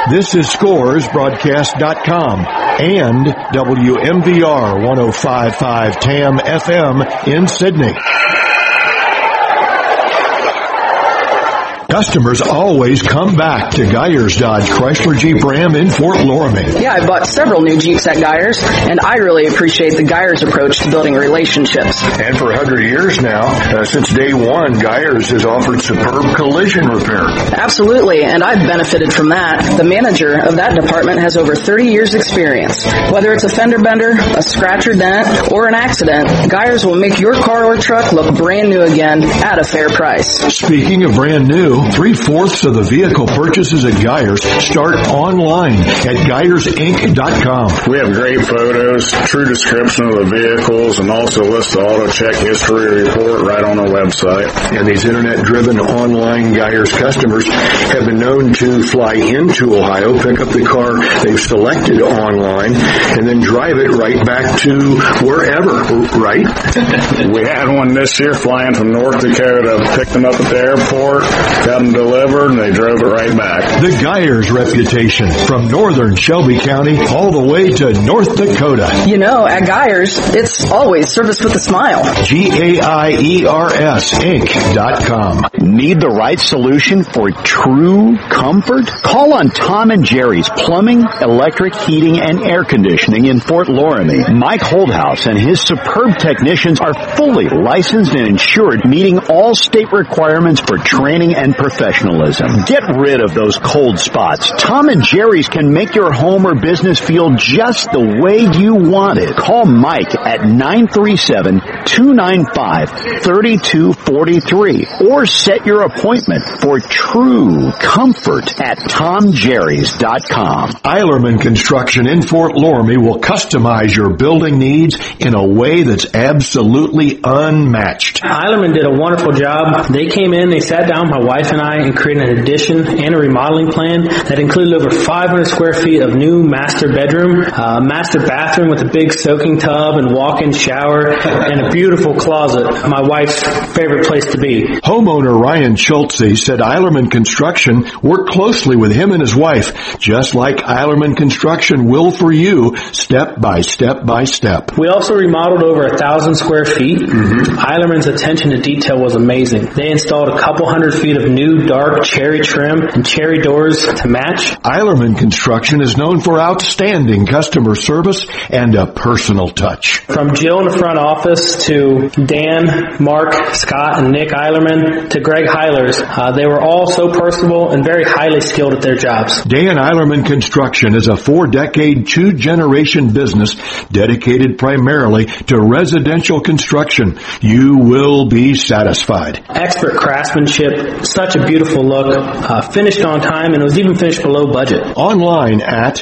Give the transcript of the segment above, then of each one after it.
This is ScoresBroadcast.com and WMVR 105.5 TAM FM in Sydney. Customers always come back to Geyers Dodge Chrysler Jeep Ram in Fort Loramie. Yeah, I bought several new Jeeps at Geyers, and I really appreciate the Geyers approach to building relationships. And for 100 years now, since day one, Geyers has offered superb collision repair. Absolutely, and I've benefited from that. The manager of that department has over 30 years experience. Whether it's a fender bender, a scratch or dent, or an accident, Geyers will make your car or truck look brand new again at a fair price. Speaking of brand new, 3/4 of the vehicle purchases at Geyers start online at GeyersInc.com. We have great photos, true description of the vehicles, and also list the auto check history report right on our website. And these internet-driven online Geyers customers have been known to fly into Ohio, pick up the car they've selected online, and then drive it right back to wherever, right? We had one this year flying from North Dakota, picked them up at the airport, got them delivered, and they drove it right back. The Geyers reputation, from northern Shelby County all the way to North Dakota. You know, at Geyers, it's always service with a smile. GAIERS Inc.com. Need the right solution for true comfort? Call on Tom and Jerry's Plumbing, Electric, Heating, and Air Conditioning in Fort Loramie. Mike Holdhouse and his superb technicians are fully licensed and insured, meeting all state requirements for training and professionalism. Get rid of those cold spots. Tom and Jerry's can make your home or business feel just the way you want it. Call Mike at 937-295-3243 or set your appointment for true comfort at TomJerrys.com. Eilerman Construction in Fort Loramie will customize your building needs in a way that's absolutely unmatched. Eilerman did a wonderful job. They came in, they sat down, my wife and I, and created an addition and a remodeling plan that included over 500 square feet of new master bedroom, master bathroom with a big soaking tub and walk-in shower, and a beautiful closet, my wife's favorite place to be. Homeowner Ryan Schultze said Eilerman Construction worked closely with him and his wife, just like Eilerman Construction will for you, step by step by step. We also remodeled over 1,000 square feet. Eilerman's attention to detail was amazing. They installed a couple hundred feet of new dark cherry trim and cherry doors to match. Eilerman Construction is known for outstanding customer service and a personal touch. From Jill in the front office to Dan, Mark, Scott, and Nick Eilerman to Greg Heilers, they were all so personable and very highly skilled at their jobs. Dan Eilerman Construction is a 4-decade, 2-generation business dedicated primarily to residential construction. You will be satisfied. Expert craftsmanship, such a beautiful look, finished on time, and it was even finished below budget. Online at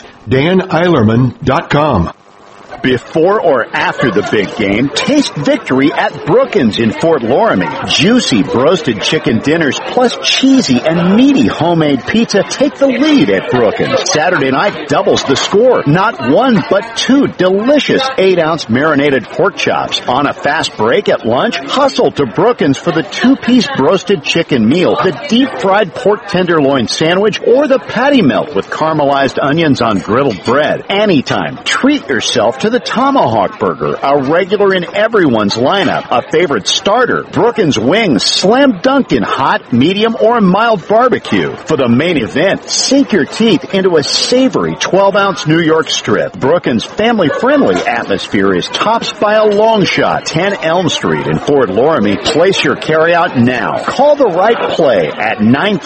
DanEilerman.com. Before or after the big game, taste victory at Brookins in Fort Loramie. Juicy roasted chicken dinners plus cheesy and meaty homemade pizza take the lead at Brookins. Saturday night doubles the score. Not one, but 2 delicious 8-ounce marinated pork chops. On a fast break at lunch, hustle to Brookins for the 2-piece roasted chicken meal, the deep-fried pork tenderloin sandwich, or the patty melt with caramelized onions on griddled bread. Anytime, treat yourself to the Tomahawk Burger, a regular in everyone's lineup, a favorite starter, Brookins wings, slam dunk in hot, medium, or mild barbecue. For the main event, sink your teeth into a savory 12-ounce New York strip. Brookins' family-friendly atmosphere is tops by a long shot. 10 Elm Street in Fort Loramie. Place your carryout now. Call the right play at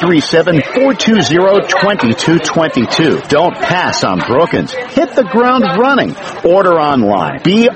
937-420-2222. Don't pass on Brookins. Hit the ground running. Order online.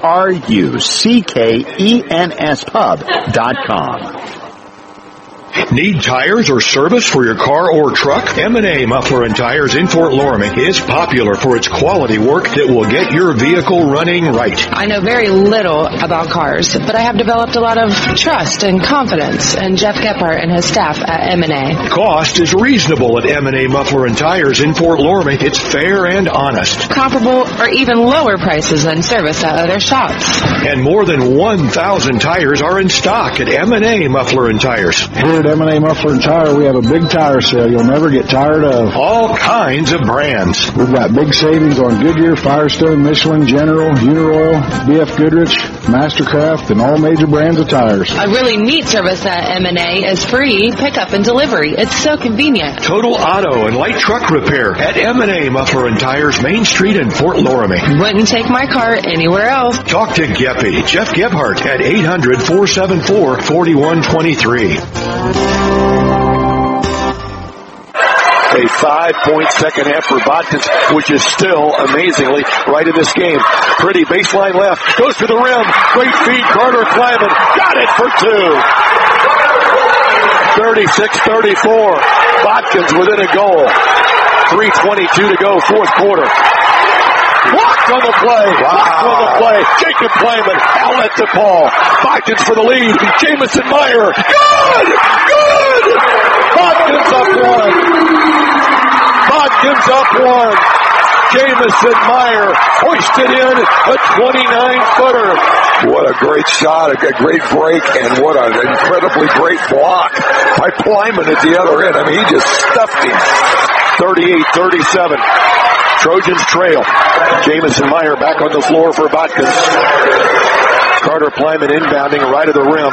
BRUCKENSPub.com. Need tires or service for your car or truck? M&A Muffler and Tires in Fort Loramie is popular for its quality work that will get your vehicle running right. I know very little about cars, but I have developed a lot of trust and confidence in Jeff Gephardt and his staff at M&A. Cost is reasonable at M&A Muffler and Tires in Fort Loramie. It's fair and honest. Comparable or even lower prices than service at other shops. And more than 1,000 tires are in stock at M&A Muffler and Tires. Heard at M&A Muffler and Tire, we have a big tire sale you'll never get tired of. All kinds of brands. We've got big savings on Goodyear, Firestone, Michelin, General, Uniroyal, BF Goodrich, Mastercraft, and all major brands of tires. A really neat service at M&A is free pickup and delivery. It's so convenient. Total auto and light truck repair at M&A Muffler and Tires, Main Street in Fort Loramie. Wouldn't take my car anywhere else. Talk to Geppy, Jeff Gebhardt at 800-474-4123. A 5-point second half for Botkins, which is still amazingly right in this game. Pretty baseline left, goes to the rim, great feed, Carter Kleiman, got it for two. 36-34, Botkins within a goal. 3:22 to go, fourth quarter. Blocked on the play, blocked on the play. Jacob Kleiman, outlet to Paul. Botkins for the lead, Jamison Meyer, good! Botkins up one. Botkins up one. Jamison Meyer hoisted in a 29-footer. What a great shot, a great break, and what an incredibly great block by Kleiman at the other end. I mean, he just stuffed him. 38-37. Trojans trail. Jamison Meyer back on the floor for Botkins. Carter Kleiman inbounding right of the rim.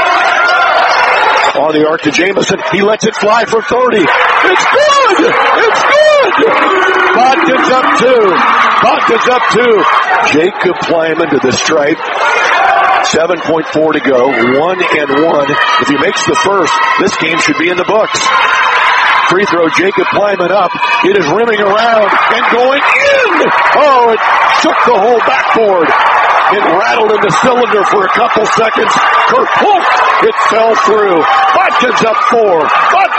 On the arc to Jamison. He lets it fly for 30. It's good! It's good! Botkins up two. Jacob Kleiman to the stripe. 7.4 to go. 1-1. If he makes the first, this game should be in the books. Free throw, Jacob Kleiman up. It is rimming around and going in. Oh, it shook the whole backboard. It rattled in the cylinder for a couple seconds. Kerplunk, it fell through. Botkins up four.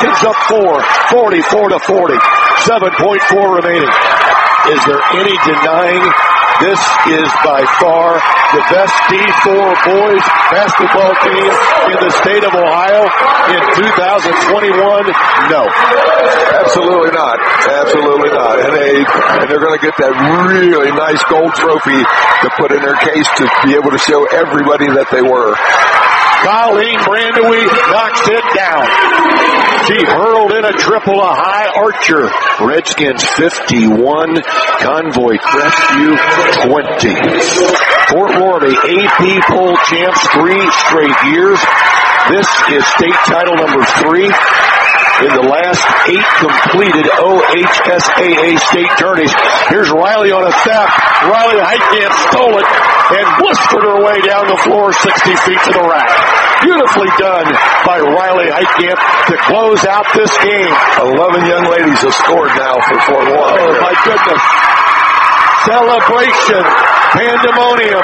44-40. 7.4 remaining. Is there any denying this is by far the best D4 boys basketball team in the state of Ohio in 2021? No. Absolutely not. And they're going to get that really nice gold trophy to put in their case to be able to show everybody that they were. Colleen Brandewie knocks it down. She hurled in a triple, a high archer. Redskins 51, Convoy Crestview 20. Fort Loramie AP poll champs 3 straight years. This is state title number 3 in the last 8 completed OHSAA state tourneys. Here's Riley on a step. Riley Heitkamp stole it and blistered her way down the floor 60 feet to the rack. Beautifully done by Riley Heitkamp to close out this game. 11 young ladies have scored now for Fort Loramie. Oh, my goodness. Celebration. Pandemonium.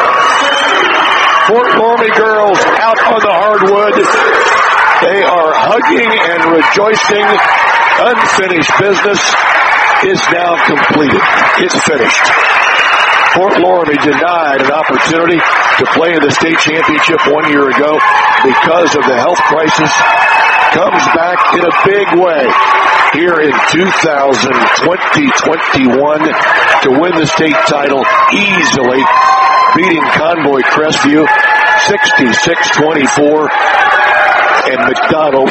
Fort Loramie girls out on the hardwood. They are hugging and rejoicing. Unfinished business is now completed. It's finished. Fort Loramie denied an opportunity to play in the state championship 1 year ago because of the health crisis. Comes back in a big way here in 2020-21 to win the state title easily, beating Convoy Crestview 66-24. And McDonald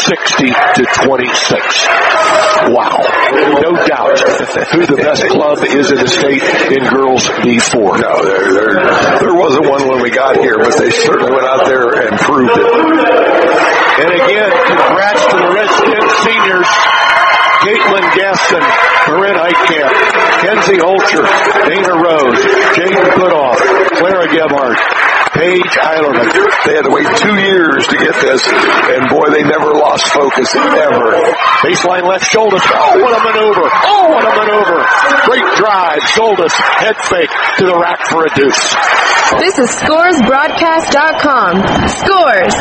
60-26. Wow. No doubt who the best club is in the state in girls D4. No, there wasn't one when we got here, but they certainly went out there and proved it. And again, congrats to the Redskins seniors. Caitlin Gaston, Corinne Heitkamp, Kenzie Holcher, Dana Rose, Jaden Goodoff, Clara Gebhardt, Paige Eilerman. They had to wait 2 years to get this, and boy, they never lost focus, ever. Baseline left shoulder. Oh, what a maneuver. Great drive. Shoulders, head fake to the rack for a deuce. This is ScoresBroadcast.com. Scores,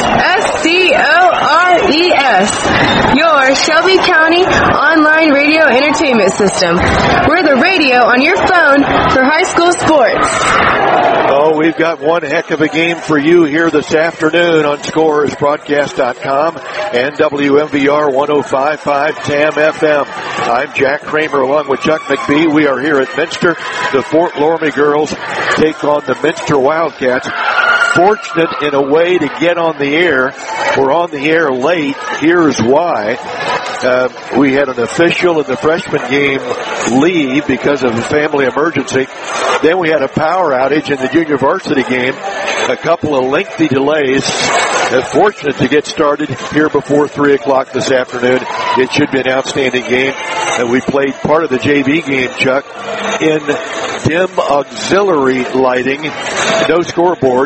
SCORES, your Shelby County online radio entertainment system. We're the radio on your phone for high school sports. Oh, we've got one heck of a game for you here this afternoon on ScoresBroadcast.com and WMVR 105.5 TAM FM. I'm Jack Kramer along with Chuck McBee. We are here at Minster. The Fort Loramie girls take on the Minster Wildcats. fortunate in a way to get on the air. We're on the air late. Here's why. We had an official in the freshman game leave because of a family emergency. Then we had a power outage in the junior varsity game. A couple of lengthy delays. Fortunate to get started here before 3 o'clock this afternoon. It should be an outstanding game. We played part of the JV game, Chuck, in dim auxiliary lighting. No scoreboard.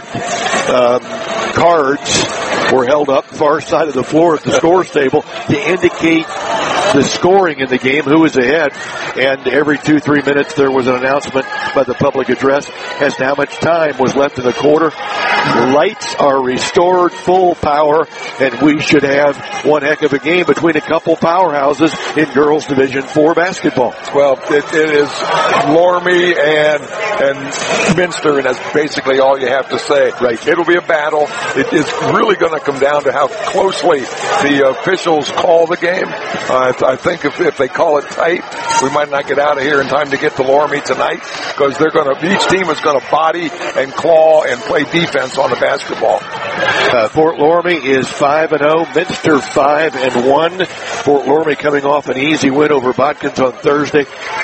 Cards were held up far side of the floor at the scores table to indicate the scoring in the game, who was ahead, and every 2-3 minutes there was an announcement by the public address as to how much time was left in the quarter. The lights are restored, full power, and we should have one heck of a game between a couple powerhouses in girls Division IV basketball. Well, it is Loramie and Minster, and that's basically all you have to say. Right. It'll be a battle. It is really going to come down to how closely the officials call the game. I think if they call it tight, we might not get out of here in time to get to Loramie tonight, because each team is going to body and claw and play defense on the basketball. Fort Loramie is 5-0. Minster 5-1. Fort Loramie coming off an easy win over Botkins on Thursday,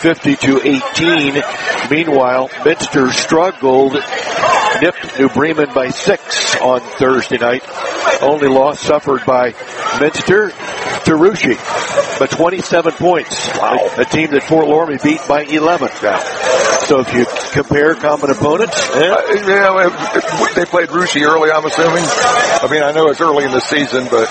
50-18. Meanwhile, Minster struggled, nipped New Bremen by 6 on Thursday night. Only loss suffered by Minster to Russia, but 27 points. Wow. A team that Fort Loramie beat by 11. So if you compare common opponents, they played Russia early, I'm assuming. I mean, I know it's early in the season, but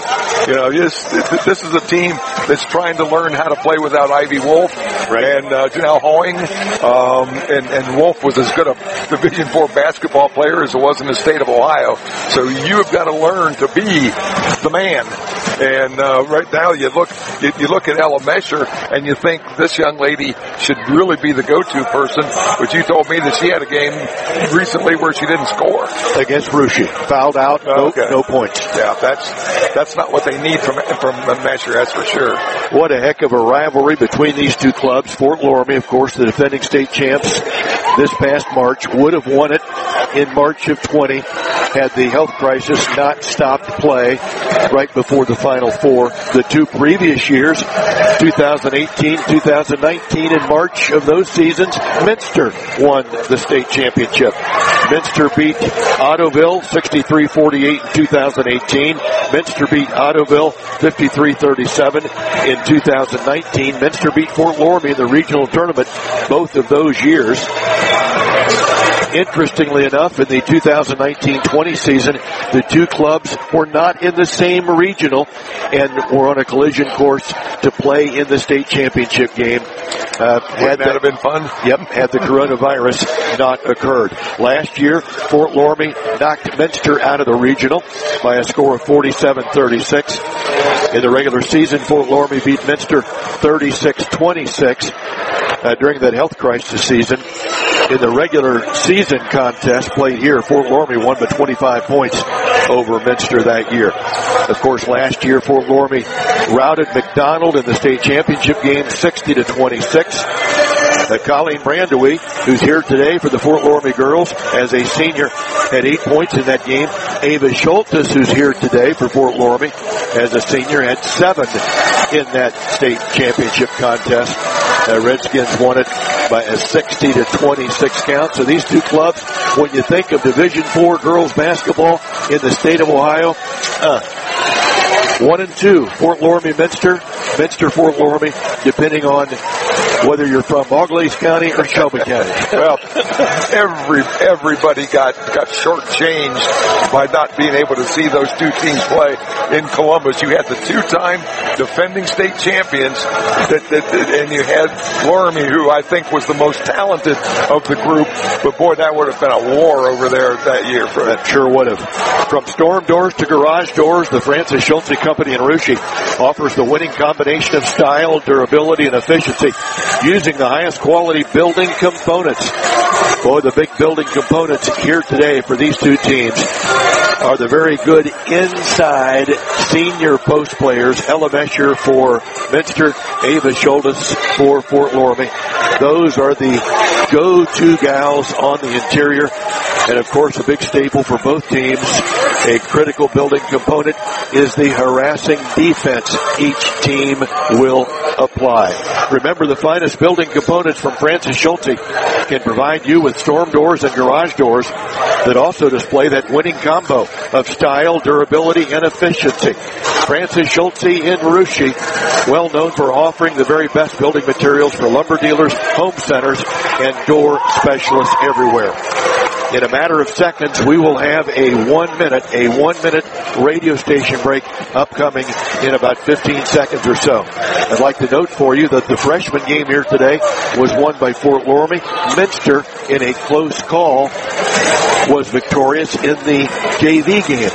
this is a team that's trying to learn how to play without Ivy Wolf and Janelle Hoying. And Wolf was as good a Division IV basketball player as it was in the state of Ohio. So you've got to learn to be the man. And right now you look at Ella Mesher and you think this young lady should really be the go-to person. But you told me that she had a game recently where she didn't score against Russia. Fouled out, no points. Yeah, that's not what they need from Mesher, that's for sure. What a heck of a rivalry between these two clubs. Fort Loramie, of course, the defending state champs this past March, would have won it in March of 20 had the health crisis not stopped play right before the Final Four. The two previous years, 2018, 2019, in March of those seasons, Minster won the state championship. Minster beat Ottoville 63-48 in 2018. Minster beat Ottoville 53-37 in 2019. Minster beat Fort Loramie in the regional tournament both of those years. Interestingly enough, in the 2019-20 season, the two clubs were not in the same regional and were on a collision course to play in the state championship game. Had that have been fun? Yep, had the coronavirus not occurred. Last year, Fort Loramie knocked Minster out of the regional by a score of 47-36. In the regular season, Fort Loramie beat Minster 36-26 during that health crisis season. In the regular season contest played here, Fort Loramie won by 25 points over Minster that year. Of course, last year, Fort Loramie routed McDonald in the state championship game 60-26. Colleen Brandewie, who's here today for the Fort Loramie girls as a senior, had 8 points in that game. Ava Schultes, who's here today for Fort Loramie as a senior, had 7 in that state championship contest. Redskins won it by a 60-26 count. So these two clubs, when you think of Division IV girls basketball in the state of Ohio, 1 and 2, Fort Loramie, Minster, Minster, Fort Loramie, depending on whether you're from Auglaize County or Shelby County. Well, everybody got shortchanged by not being able to see those two teams play in Columbus. You had the two-time defending state champions, and you had Loramie, who I think was the most talented of the group. But boy, that would have been a war over there that year. That sure would have. From storm doors to garage doors, the Francis Schulze Company in Russia offers the winning combination of style, durability, and efficiency using the highest quality building components. Boy, the big building components here today for these two teams are the very good inside senior post players. Ella Mesher for Minster, Ava Schultes for Fort Loramie. Those are the go-to gals on the interior. And, of course, a big staple for both teams, a critical building component, is the harassing defense each team will apply. Remember, the finest building components from Francis Schulte can provide you with storm doors and garage doors that also display that winning combo of style, durability, and efficiency. Francis Schulte in Russia, well known for offering the very best building materials for lumber dealers, home centers, and door specialists everywhere. In a matter of seconds, we will have a one minute radio station break upcoming in about 15 seconds or so. I'd like to note for you that the freshman game here today was won by Fort Loramie. Minster, in a close call, was victorious in the JV game.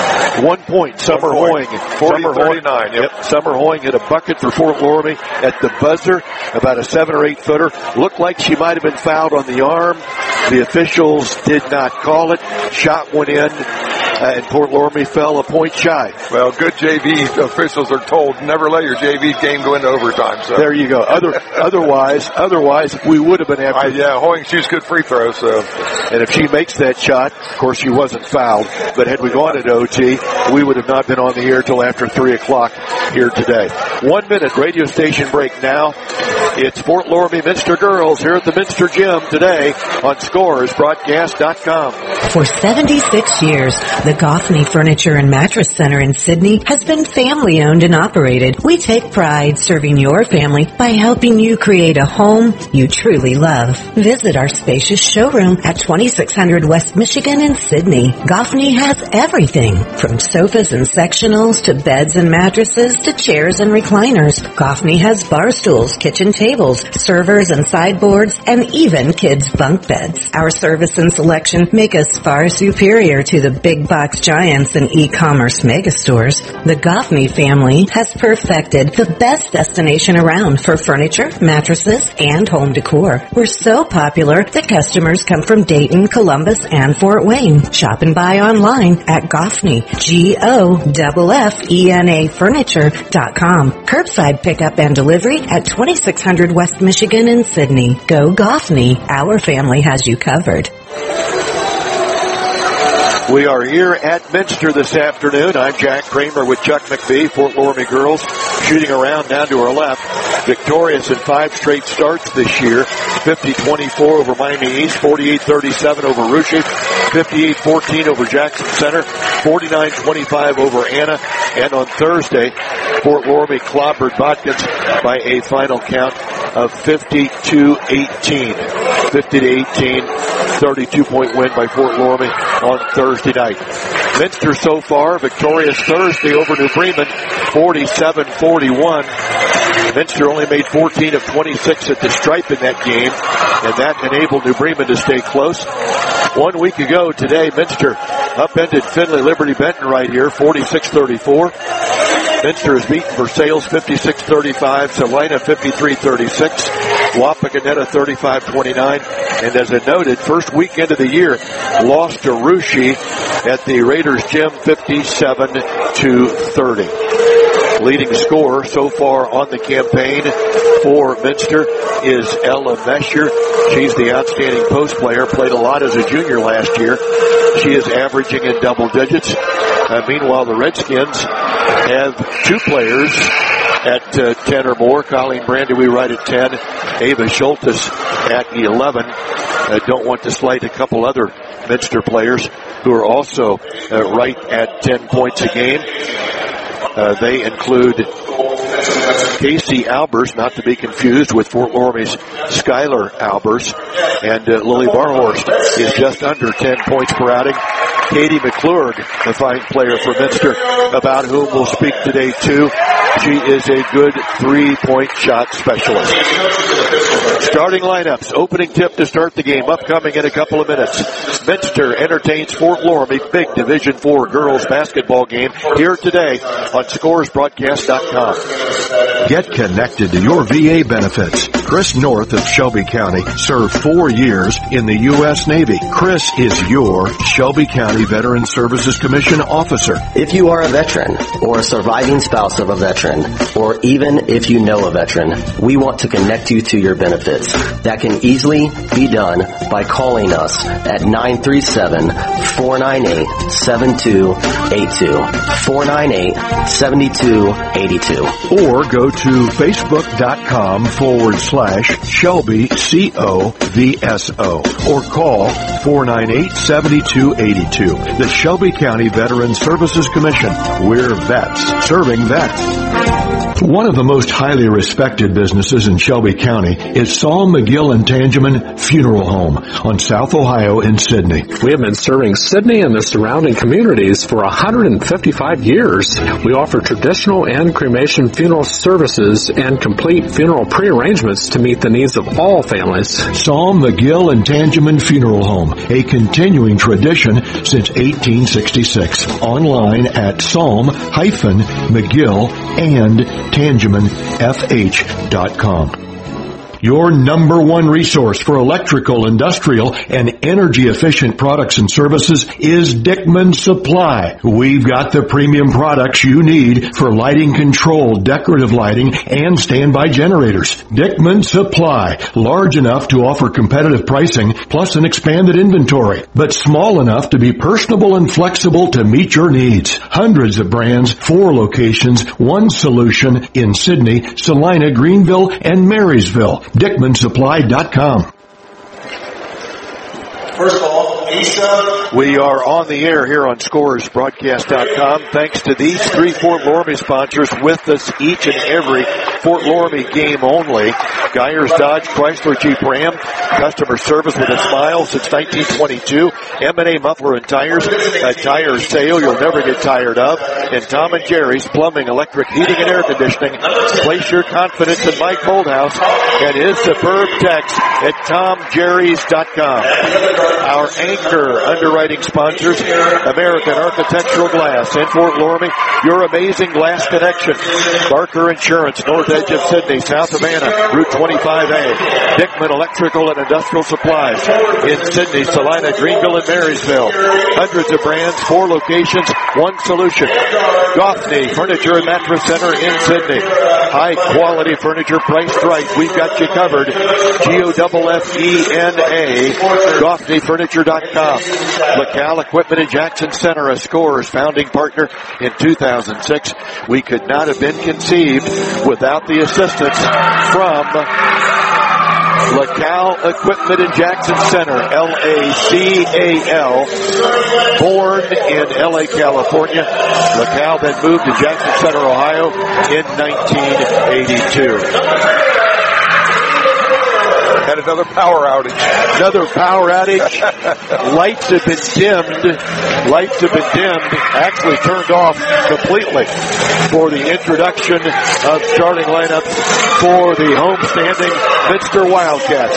1 point, Summer Hoying. 40-39. Yep. Summer Hoying hit a bucket for Fort Loramie at the buzzer, about a 7 or 8 footer. Looked like she might have been fouled on the arm. The officials did not call it. Shot went in, and Fort Loramie fell a point shy. Well, good JV officials are told never let your JV game go into overtime. So there you go. Otherwise, we would have been after. Hoying shoots good free throws. So, and if she makes that shot, of course she wasn't fouled. But had we gone into OT, we would have not been on the air till after 3 o'clock here today. 1 minute radio station break now. It's Fort Loramie Minster girls here at the Minster Gym today on ScoresBroadcast.com. For 76 years, the Goffney Furniture and Mattress Center in Sydney has been family owned and operated. We take pride serving your family by helping you create a home you truly love. Visit our spacious showroom at 2600 West Michigan in Sydney. Goffney has everything from sofas and sectionals to beds and mattresses to chairs and recliners. Goffney has bar stools, kitchen tables, servers and sideboards, and even kids' bunk beds. Our service and selection make us far superior to the big box giants and e-commerce megastores. The Goffney family has perfected the best destination around for furniture, mattresses, and home decor. We're so popular that customers come from Dayton, Columbus, and Fort Wayne. Shop and buy online at Goffney, GOFFENA Furniture.com. Curbside pickup and delivery at 2600 West Michigan in Sydney. Go Goffney. Our family has you covered. We are here at Minster this afternoon. I'm Jack Kramer with Chuck McBee. Fort Loramie girls shooting around down to our left. Victorious in 5 straight starts this year. 50-24 over Miami East, 48-37 over Russia, 58-14 over Jackson Center, 49-25 over Anna. And on Thursday, Fort Loramie clobbered Botkins by a final count of 50-18. 50-18, 32-point win by Fort Loramie on Thursday night. Minster so far victorious Thursday over New Bremen, 47-41. Minster only made 14 of 26 at the stripe in that game, and that enabled New Bremen to stay close. 1 week ago today, Minster upended Findlay Liberty Benton right here, 46-34. Minster has beaten Versailles 56-35, Salina 53-36, Wapakoneta 35-29, and as I noted, first weekend of the year, lost to Russia at the Raiders Gym 57-30. Leading scorer so far on the campaign for Minster is Ella Mesher. She's the outstanding post player, played a lot as a junior last year. She is averaging in double digits. Meanwhile, the Redskins have 2 players at 10 or more. Colleen Brandewy right at 10. Ava Schultes at 11. Don't want to slight a couple other Minster players who are also right at 10 points a game. They include Casey Albers, not to be confused with Fort Loramie's Skylar Albers, and Lily Barhorst is just under 10 points per outing. Katie McClurg, a fine player for Minster, about whom we'll speak today too. She is a good 3-point shot specialist. Starting lineups, opening tip to start the game, upcoming in a couple of minutes. Minster entertains Fort Loramie, big Division IV girls basketball game here today on ScoresBroadcast.com. Get connected to your VA benefits. Chris North of Shelby County served 4 years in the U.S. Navy. Chris is your Shelby County Veteran Services Commission officer. If you are a veteran or a surviving spouse of a veteran, or even if you know a veteran, we want to connect you to your benefits. That can easily be done by calling us at 937-498-7282. 498-7282. Or go to facebook.com/Shelby COVSO or call 498-7282. The Shelby County Veteran Services Commission. We're vets serving vets. One of the most highly respected businesses in Shelby County is Saul McGill and Tangeman Funeral Home on South Ohio in Sidney. We have been serving Sidney and the surrounding communities for 155 years. We offer traditional and cremation funeral services and complete funeral prearrangements to meet the needs of all families. Saul McGill and Tangeman Funeral Home, a continuing tradition since 1866. Online at Psalm-McGill and TangemanFH.com. Your number one resource for electrical, industrial, and energy-efficient products and services is Dickman Supply. We've got the premium products you need for lighting control, decorative lighting, and standby generators. Dickman Supply, large enough to offer competitive pricing plus an expanded inventory, but small enough to be personable and flexible to meet your needs. Hundreds of brands, 4 locations, one solution in Sidney, Salina, Greenville, and Marysville. DickmanSupply.com. First of all, Lisa. We are on the air here on ScoresBroadcast.com thanks to these 3 Fort Loramie sponsors with us each and every Fort Loramie game only. Geyers Dodge, Chrysler Jeep Ram, customer service with a smile since 1922. M&A Muffler and Tires, a tire sale you'll never get tired of. And Tom and Jerry's Plumbing, Electric, Heating, and Air Conditioning. Place your confidence in Mike Holdhouse and his superb text at TomJerrys.com. Our anchor underwriting sponsors, American Architectural Glass in Fort Loramie, your amazing glass connection. Barker Insurance, north edge of Sidney, south of Anna, Route 25A. Dickman Electrical and Industrial Supplies in Sidney, Salina, Greenville, and Marysville. Hundreds of brands, 4 locations, one solution. Goffney Furniture and Mattress Center in Sidney. High quality furniture priced right. We've got you covered. GOFFENA. GoffneyFurniture.com. LaCal Equipment in Jackson Center, a Scores founding partner in 2006. We could not have been conceived without the assistance from LaCal Equipment in Jackson Center, LACAL, born in LA, California. LaCal then moved to Jackson Center, Ohio in 1982. And another power outage. Lights have been dimmed, actually turned off completely for the introduction of starting lineups for the homestanding Minster Wildcats.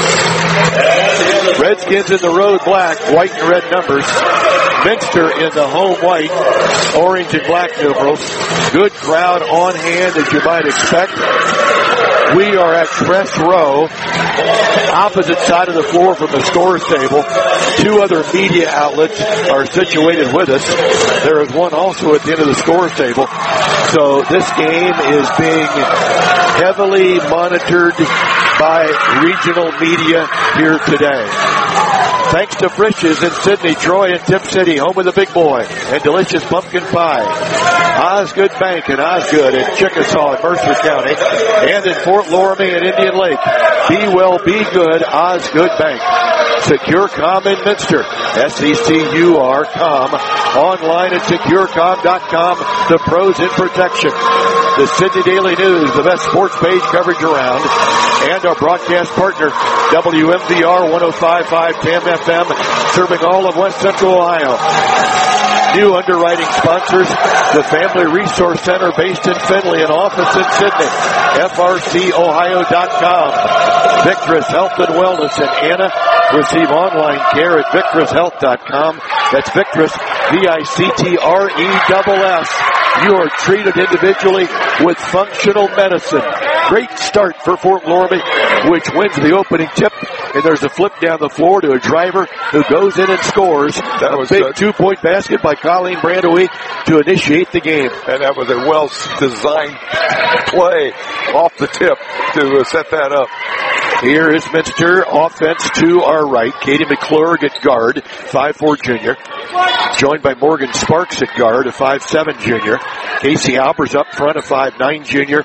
Redskins in the road black, white and red numbers. Minster in the home white, orange and black numerals. Good crowd on hand as you might expect. We are at press row, opposite side of the floor from the Scores table. 2 other media outlets are situated with us. There is one also at the end of the Scores table. So this game is being heavily monitored by regional media here today. Thanks to Frisch's in Sidney, Troy, and Tip City, home of the big boy and delicious pumpkin pie. Osgood Bank and Osgood in Chickasaw and Mercer County, and in Fort Loramie and Indian Lake. Be well, be good, Osgood Bank. SecureCom in Minster, SECURCOM. Online at SecureCom.com, the pros in protection. The Sidney Daily News, the best sports page coverage around. And our broadcast partner, WMVR 105.5 TAM FM, serving all of West Central Ohio. New underwriting sponsors, the Family Resource Center based in Findlay and office in Sidney, FRCOhio.com. Victress Health and Wellness in Anna. Receive online care at VictressHealth.com. That's Victress, VICTRESS. You are treated individually with functional medicine. Great start for Fort Loramie, which wins the opening tip. And there's a flip down the floor to a driver who goes in and scores. That was a big 2-point basket by Colleen Brandewie to initiate the game. And that was a well-designed play off the tip to set that up. Here is Minster. Offense to our right. Katie McClurg at guard, 5'4" junior. Joined by Morgan Sparks at guard, a 5'7" junior. Casey Albers up front, a 5'9" junior.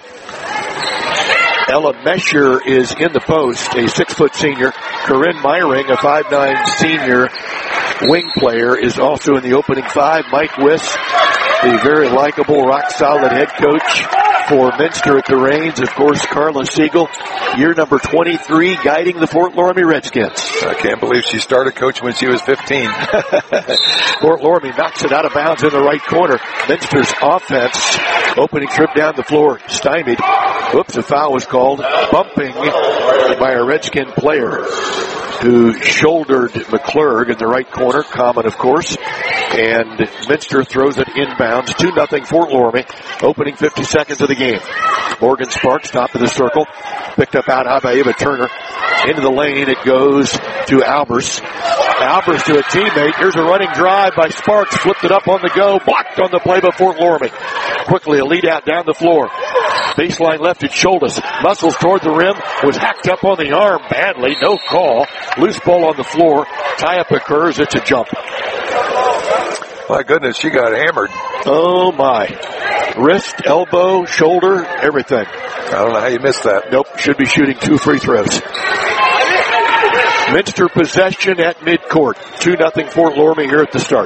Ella Mesher is in the post, a 6' senior. Corinne Meyring, a 5'9" senior wing player, is also in the opening 5. Mike Wiss, the very likable, rock-solid head coach for Minster at the reins. Of course, Carla Siegel, year number 23, guiding the Fort Loramie Redskins. I can't believe she started coaching when she was 15. Fort Loramie knocks it out of bounds in the right corner. Minster's offense, opening trip down the floor, stymied. Whoops, a foul was called. Bumping by a Redskin player who shouldered McClurg in the right corner. Common, of course. And Minster throws it inbounds. 2-0 Fort Loramie. Opening 50 seconds of the game. Morgan Sparks, top of the circle. Picked up out high by Ava Turner. Into the lane it goes to Albers. Albers to a teammate. Here's a running drive by Sparks. Flipped it up on the go. Blocked on the play by Fort Loramie. Quickly a lead out down the floor. Baseline left at Schultes. Muscles toward the rim. Was hacked up on the arm badly. No call. Loose ball on the floor. Tie-up occurs. It's a jump. My goodness, she got hammered. Oh, my. Wrist, elbow, shoulder, everything. I don't know how you missed that. Nope. Should be shooting 2 free throws. Minster possession at midcourt. 2-0 Fort Loramie here at the start.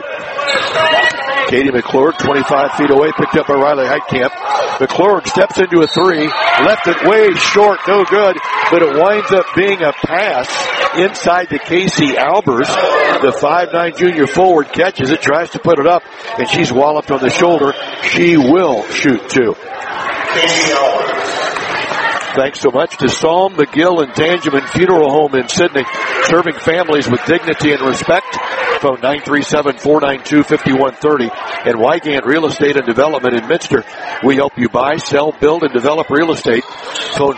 Katie McClurg, 25 feet away, picked up by Riley Heitkamp. McClurg steps into a 3, left it way short, no good, but it winds up being a pass inside to Casey Albers. The 5'9" junior forward catches it, tries to put it up, and she's walloped on the shoulder. She will shoot 2. Casey Albers. Thanks so much to Psalm, McGill, and Tangeman Funeral Home in Sydney, serving families with dignity and respect. Phone 937-492-5130. And Wygant Real Estate and Development in Minster. We help you buy, sell, build, and develop real estate. Phone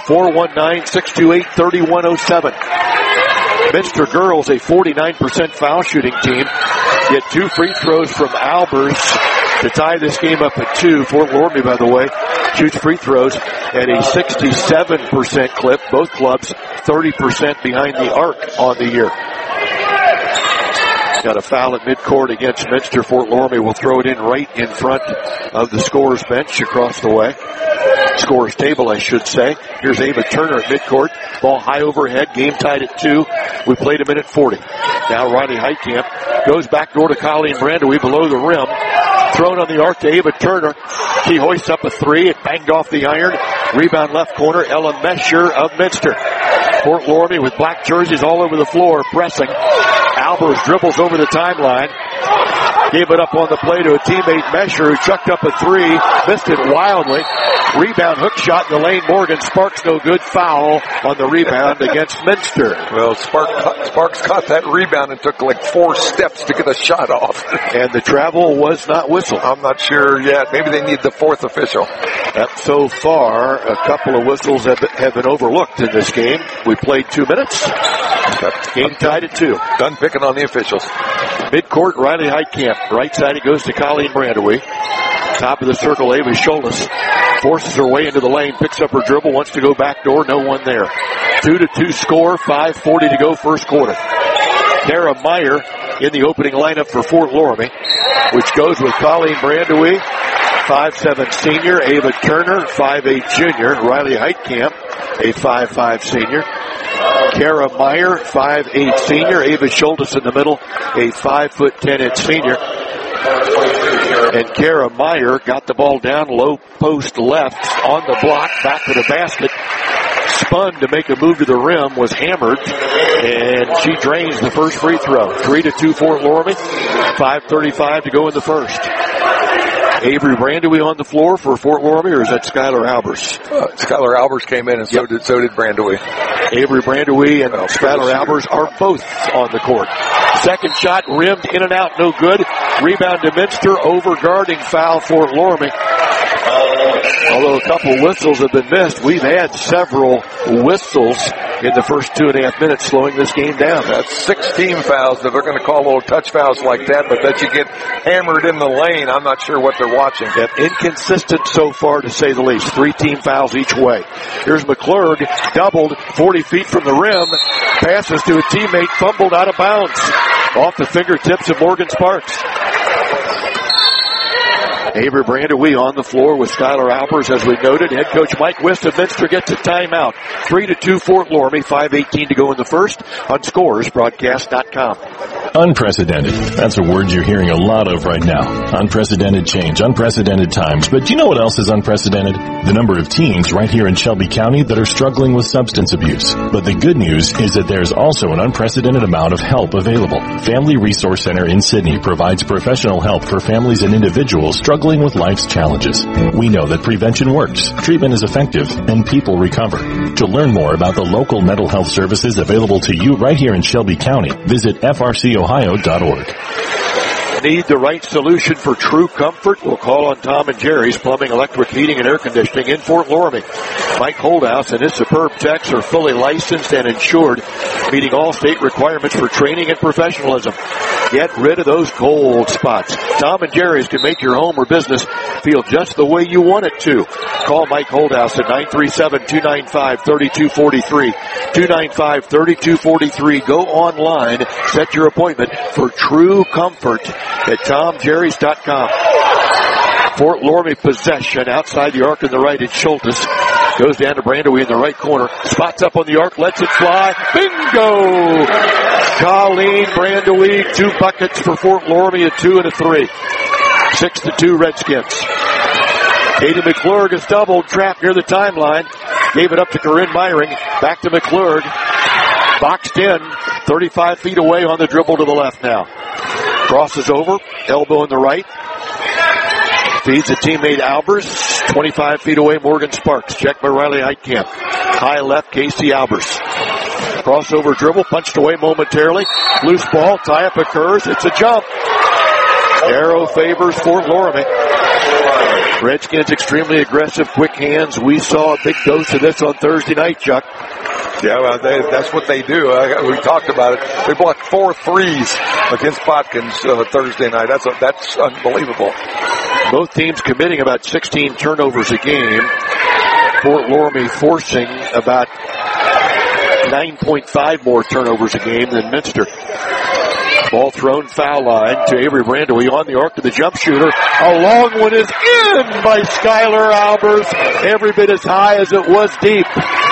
419-628-3107. Minster girls, a 49% foul shooting team, get 2 free throws from Albers to tie this game up at 2. Fort Loramie, by the way, shoots free throws at a 67% clip. Both clubs 30% behind the arc on the year. Got a foul at midcourt against Minster. Fort Loramie will throw it in right in front of the scorer's bench across the way. Scorer's table, I should say. Here's Ava Turner at midcourt. Ball high overhead. Game tied at 2. We played a minute 40. Now Riley Heitkamp goes back door to Colleen Brandewie below the rim. Thrown on the arc to Ava Turner. She hoists up a 3. It banged off the iron. Rebound left corner. Ella Mesher of Minster. Fort Loramie with black jerseys all over the floor pressing. Albers dribbles over the timeline. Gave it up on the play to a teammate, Mesher, who chucked up a 3. Missed it wildly. Rebound hook shot in the lane. Morgan Sparks no good. Foul on the rebound against Minster. Well, Sparks caught that rebound and took like 4 steps to get a shot off. And the travel was not whistled. I'm not sure yet. Maybe they need the 4th official. So far, a couple of whistles have been overlooked in this game. We played 2 minutes. Game tied at 2. Done picking on the officials. Midcourt, Riley Heitkamp. Right side it goes to Colleen Brandewie. Top of the circle, Ava Schultes. Forces her way into the lane, picks up her dribble, wants to go back door, no one there. 2-2 score, 5:40 to go first quarter. Tara Meyer in the opening lineup for Fort Loramie, which goes with Colleen Brandewie, 5'7" senior, Ava Turner, 5'8" junior, Riley Heitkamp, a 5'5" senior. Kara Meyer, 5'8" senior. Ava Schultes in the middle, a 5'10" senior. And Kara Meyer got the ball down low post left on the block, back to the basket. Spun to make a move to the rim, was hammered, and she drains the first free throw. 3-2 Fort Loramie, 5:35 to go in the first. Avery Brandewie on the floor for Fort Loramie, or is that Skylar Albers? Skylar Albers came in, and so did Brandewie. Avery Brandewie and Skylar Albers are both on the court. Second shot rimmed in and out, no good. Rebound to Minster, over guarding foul Fort Loramie. Although a couple whistles have been missed, we've had several whistles in the first 2.5 minutes, slowing this game down. That's 6 team fouls. If they're going to call little touch fouls like that, but that you get hammered in the lane, I'm not sure what they're watching. Inconsistent so far, to say the least. 3 team fouls each way. Here's McClurg, doubled 40 feet from the rim, passes to a teammate, fumbled out of bounds, off the fingertips of Morgan Sparks. Avery Brandewee on the floor with Skylar Alpers, as we noted. Head coach Mike Wist of Minster gets a timeout. 3-2 Fort Loramie, 5:18 to go in the first on ScoresBroadcast.com. Unprecedented. That's a word you're hearing a lot of right now. Unprecedented change, unprecedented times. But do you know what else is unprecedented? The number of teens right here in Shelby County that are struggling with substance abuse. But the good news is that there's also an unprecedented amount of help available. Family Resource Center in Sidney provides professional help for families and individuals struggling with life's challenges. We know that prevention works, treatment is effective, and people recover. To learn more about the local mental health services available to you right here in Shelby County, visit frcohio.org. Need the right solution for true comfort? We'll call on Tom and Jerry's Plumbing, Electric, Heating, and Air Conditioning in Fort Loramie. Mike Holdhouse and his superb techs are fully licensed and insured, meeting all state requirements for training and professionalism. Get rid of those cold spots. Tom and Jerry's can make your home or business feel just the way you want it to. Call Mike Holdhouse at 937-295-3243. 295-3243. Go online. Set your appointment for true comfort at TomJerrys.com. Fort Loramie possession outside the arc on the right. It's Schultes. Goes down to Brandewee in the right corner. Spots up on the arc. Lets it fly. Bingo! Colleen Brandewee. 2 buckets for Fort Loramie. A 2 and a 3. 6-2 Redskins. Katie McClurg is doubled. Trapped near the timeline. Gave it up to Corinne Meyring. Back to McClurg. Boxed in. 35 feet away on the dribble to the left now. Crosses over. Elbow in the right. Feeds a teammate Albers. 25 feet away, Morgan Sparks. Checked by Riley Heitkamp. High left, Casey Albers. Crossover dribble, punched away momentarily. Loose ball, tie-up occurs. It's a jump. Arrow favors Fort Loramie. Redskins extremely aggressive, quick hands. We saw a big dose of this on Thursday night, Chuck. Yeah, well, that's what they do. We talked about it. They blocked 4 threes against Botkins Thursday night. That's unbelievable. Both teams committing about 16 turnovers a game. Fort Loramie forcing about 9.5 more turnovers a game than Minster. Ball thrown foul line to Avery Brandewee on the arc to the jump shooter. A long one is in by Skylar Albers. Every bit as high as it was deep.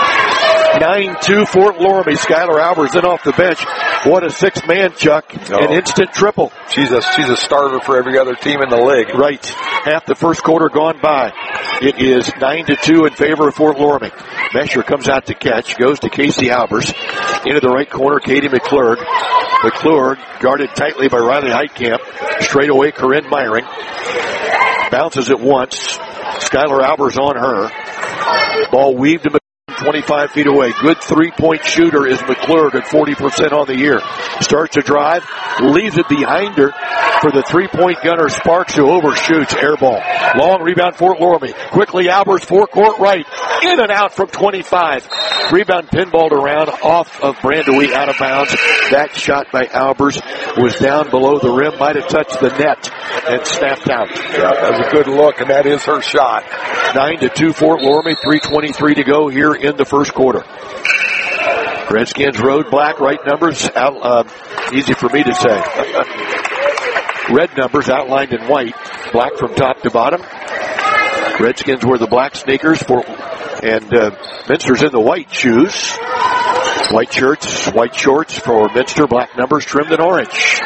9-2 Fort Loramie. Skylar Albers in off the bench. What a 6-man, Chuck. An instant triple. She's a starter for every other team in the league. Right. Half the first quarter gone by. It is 9-2 in favor of Fort Loramie. Mesher comes out to catch. Goes to Casey Albers. Into the right corner, Katie McClurg. McClurg guarded tightly by Riley Heitkamp. Straight away, Corinne Meyring. Bounces it once. Skylar Albers on her. Ball weaved to 25 feet away. Good 3-point shooter is McClurg at 40% on the year. Starts to drive, leaves it behind her for the 3-point gunner Sparks, who overshoots. Air ball. Long rebound Fort Loramie. Quickly Albers, forecourt right. In and out from 25. Rebound pinballed around off of Brandewee, out of bounds. That shot by Albers was down below the rim. Might have touched the net and snapped out. Yeah, that was a good look, and that is her shot. 9-2 Fort Loramie. 3:23 to go here in the first quarter. Redskins road black, right numbers out, easy for me to say. Red numbers outlined in white, black from top to bottom. Redskins wear the black sneakers and Minster's in the white shoes. White shirts, white shorts for Minster, black numbers trimmed in orange.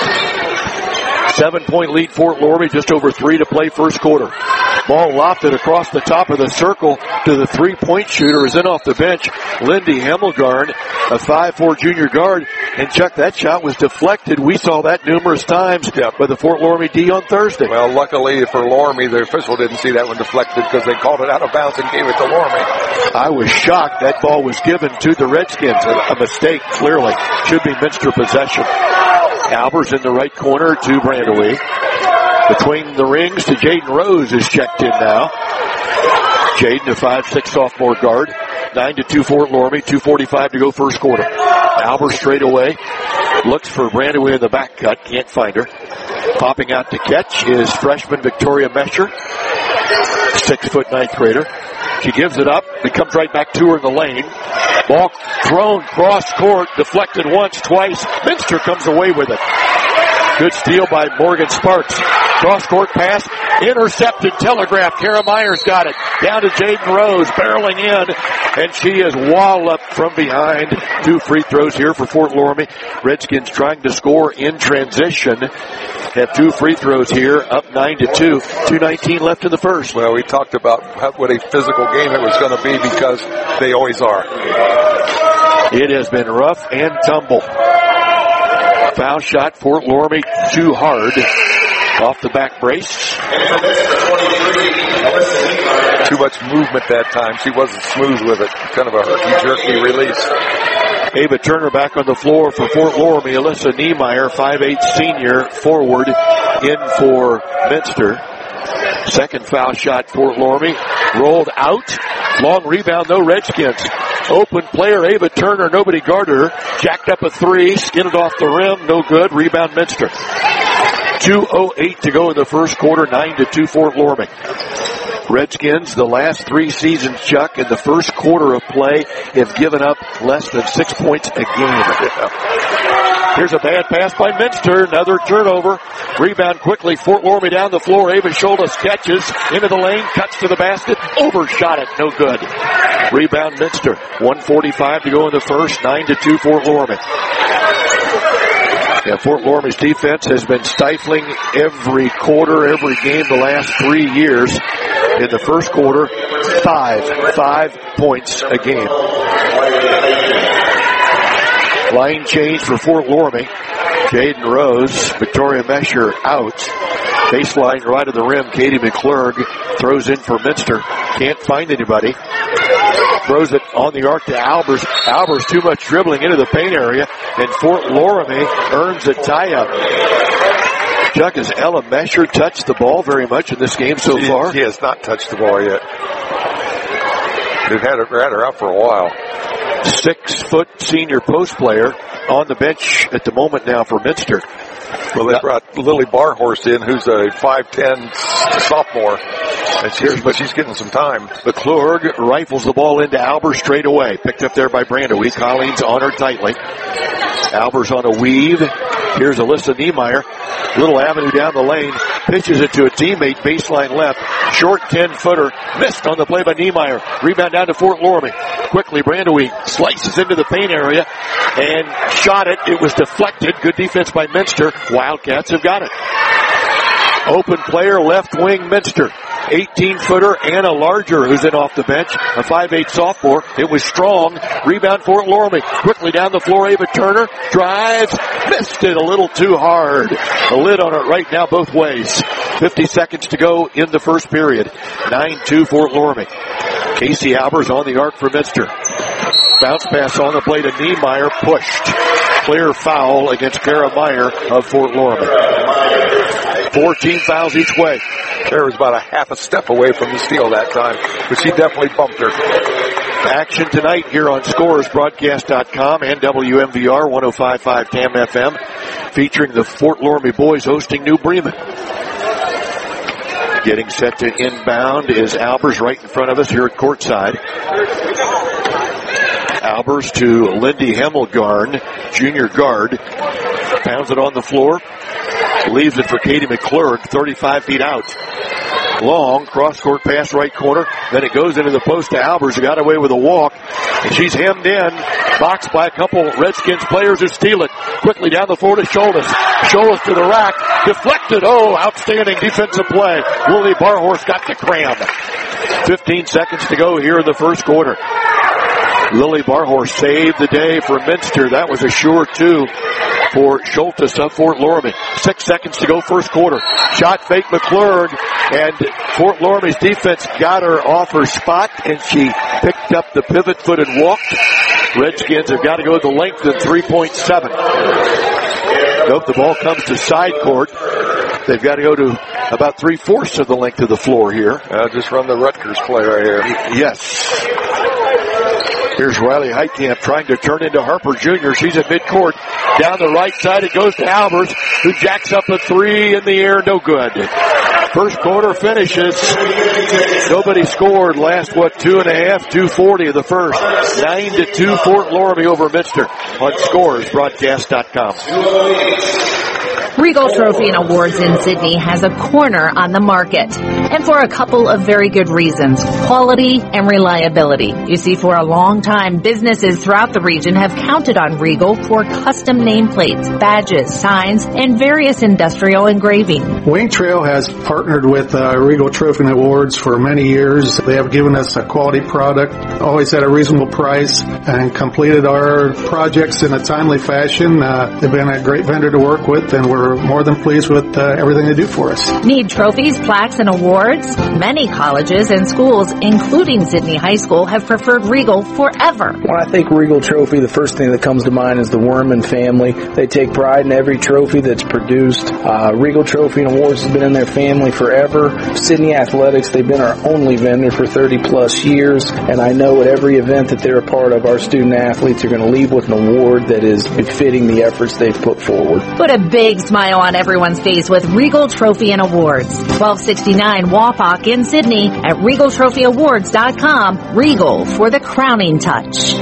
7-point lead Fort Loramie, just over 3 to play first quarter. Ball lofted across the top of the circle to the 3-point shooter, is in off the bench. Lindy Hemmelgarn, a 5'4" junior guard. And Chuck, that shot was deflected. We saw that numerous times by the Fort Loramie D on Thursday. Well, luckily for Loramie, the official didn't see that one deflected because they called it out of bounds and gave it to Loramie. I was shocked that ball was given to the Redskins. A mistake, clearly. Should be Minster possession. Albers in the right corner to Brandewee. Between the rings to Jaden Rose is checked in now. Jaden, a 5'6" sophomore guard. 9-2 Fort Loramie. 2:45 to go first quarter. Albers straight away. Looks for Brandyway in the back cut. Can't find her. Popping out to catch is freshman Victoria Mesher. 6', ninth grader. She gives it up. It comes right back to her in the lane. Ball thrown cross court. Deflected once, twice. Minster comes away with it. Good steal by Morgan Sparks. Cross court pass. Intercepted. Telegraph. Kara Myers got it. Down to Jaden Rose. Barreling in. And she is walloped from behind. 2 free throws here for Fort Loramie. Redskins trying to score in transition. Have 2 free throws here. Up 9-2. 2:19 left in the first. Well, we talked about what a physical game it was going to be because they always are. It has been rough and tumble. Foul shot, Fort Loramie too hard. Off the back brace. Too much movement that time. She wasn't smooth with it. Kind of a herky-jerky release. Ava Turner back on the floor for Fort Loramie. Alyssa Niemeyer, 5'8" senior, forward, in for Minster. Second foul shot, Fort Loramie. Rolled out. Long rebound, though, Redskins. Open player, Ava Turner, nobody guarded her. Jacked up a 3, skidded off the rim, no good. Rebound, Minster. 2:08 to go in the first quarter, 9-2 Fort Loramie. Redskins, the last 3 seasons, Chuck, in the first quarter of play, have given up less than 6 points a game. Here's a bad pass by Minster. Another turnover. Rebound quickly. Fort Loramie down the floor. Ava Scholtes catches into the lane, cuts to the basket, overshot it. No good. Rebound Minster. 1:45 to go in the first. 9-2 Fort Loramie. Yeah, Fort Loramie's defense has been stifling every quarter, every game the last 3 years. In the first quarter, 5 points a game. Line change for Fort Loramie. Jaden Rose, Victoria Mesher out. Baseline right of the rim. Katie McClurg throws in for Minster. Can't find anybody. Throws it on the arc to Albers. Albers too much dribbling into the paint area, and Fort Loramie earns a tie-up. Chuck, has Ella Mesher touched the ball very much in this game so far? She has not touched the ball yet. They've had her out for a while. 6' senior post player on the bench at the moment now for Minster. Well, they brought Lily Barhorse in, who's a 5'10" sophomore. But she's getting some time. McClurg rifles the ball into Albers straight away. Picked up there by Brandywee. Collins on her tightly. Albers on a weave. Here's Alyssa Niemeyer. Little avenue down the lane. Pitches it to a teammate. Baseline left. Short 10-footer. Missed on the play by Niemeyer. Rebound down to Fort Loramie. Quickly, Brandywee slices into the paint area and shot it. It was deflected. Good defense by Minster. Wildcats have got it. Open player, left wing, Minster. 18-footer, Anna Larger, who's in off the bench. A 5'8" sophomore. It was strong. Rebound Fort Loramie. Quickly down the floor, Ava Turner. Drives. Missed it a little too hard. A lid on it right now both ways. 50 seconds to go in the first period. 9-2 Fort Loramie. Casey Albers on the arc for Minster. Bounce pass on the play to Niemeyer. Pushed. Clear foul against Kara Meyer of Fort Loramie. 14 fouls each way. Kara was about a half a step away from the steal that time, but she definitely bumped her. Action tonight here on ScoresBroadcast.com and WMVR 105.5 TAM FM, featuring the Fort Loramie boys hosting New Bremen. Getting set to inbound is Albers right in front of us here at courtside. Albers to Lindy Hemmelgarn, junior guard. Pounds it on the floor. Leaves it for Katie McClurg, 35 feet out. Long cross-court pass right corner. Then it goes into the post to Albers, who got away with a walk. And she's hemmed in. Boxed by a couple Redskins players who steal it. Quickly down the floor to Scholtes. Scholtes to the rack. Deflected. Oh, outstanding defensive play. Lily Barhorse got the cram. 15 seconds to go here in the first quarter. Lily Barhorse saved the day for Minster. That was a sure two for Scholtes of Fort Loramie. 6 seconds to go first quarter. Shot fake McClurg, and Fort Loramie's defense got her off her spot, and she picked up the pivot foot and walked. Redskins have got to go the length of 3.7. Nope, the ball comes to side court. They've got to go to about 3/4 of the length of the floor here. Just run the Rutgers play right here. Yes. Here's Riley Heitkamp trying to turn into Harper Jr. She's at midcourt. Down the right side, it goes to Albers, who jacks up a three in the air. No good. First quarter finishes. Nobody scored. Last, 2.5, 2:40 of the first. 9-2 Fort Loramie over Minster on ScoresBroadcast.com. Regal Trophy and Awards in Sydney has a corner on the market, and for a couple of very good reasons: quality and reliability. You see, for a long time, businesses throughout the region have counted on Regal for custom nameplates, badges, signs, and various industrial engraving. Wing Trail has partnered with Regal Trophy and Awards for many years. They have given us a quality product, always at a reasonable price, and completed our projects in a timely fashion. They've been a great vendor to work with, and we're more than pleased with everything they do for us. Need trophies, plaques, and awards? Many colleges and schools, including Sydney High School, have preferred Regal forever. When I think Regal Trophy, the first thing that comes to mind is the Werman family. They take pride in every trophy that's produced. Regal Trophy and Awards has been in their family forever. Sydney Athletics, they've been our only vendor for 30 plus years, and I know at every event that they're a part of, our student athletes are going to leave with an award that is befitting the efforts they've put forward. Put a big smile on everyone's face with Regal Trophy and Awards. 1269 Wapak in Sydney at RegalTrophyAwards.com. Regal for the crowning touch.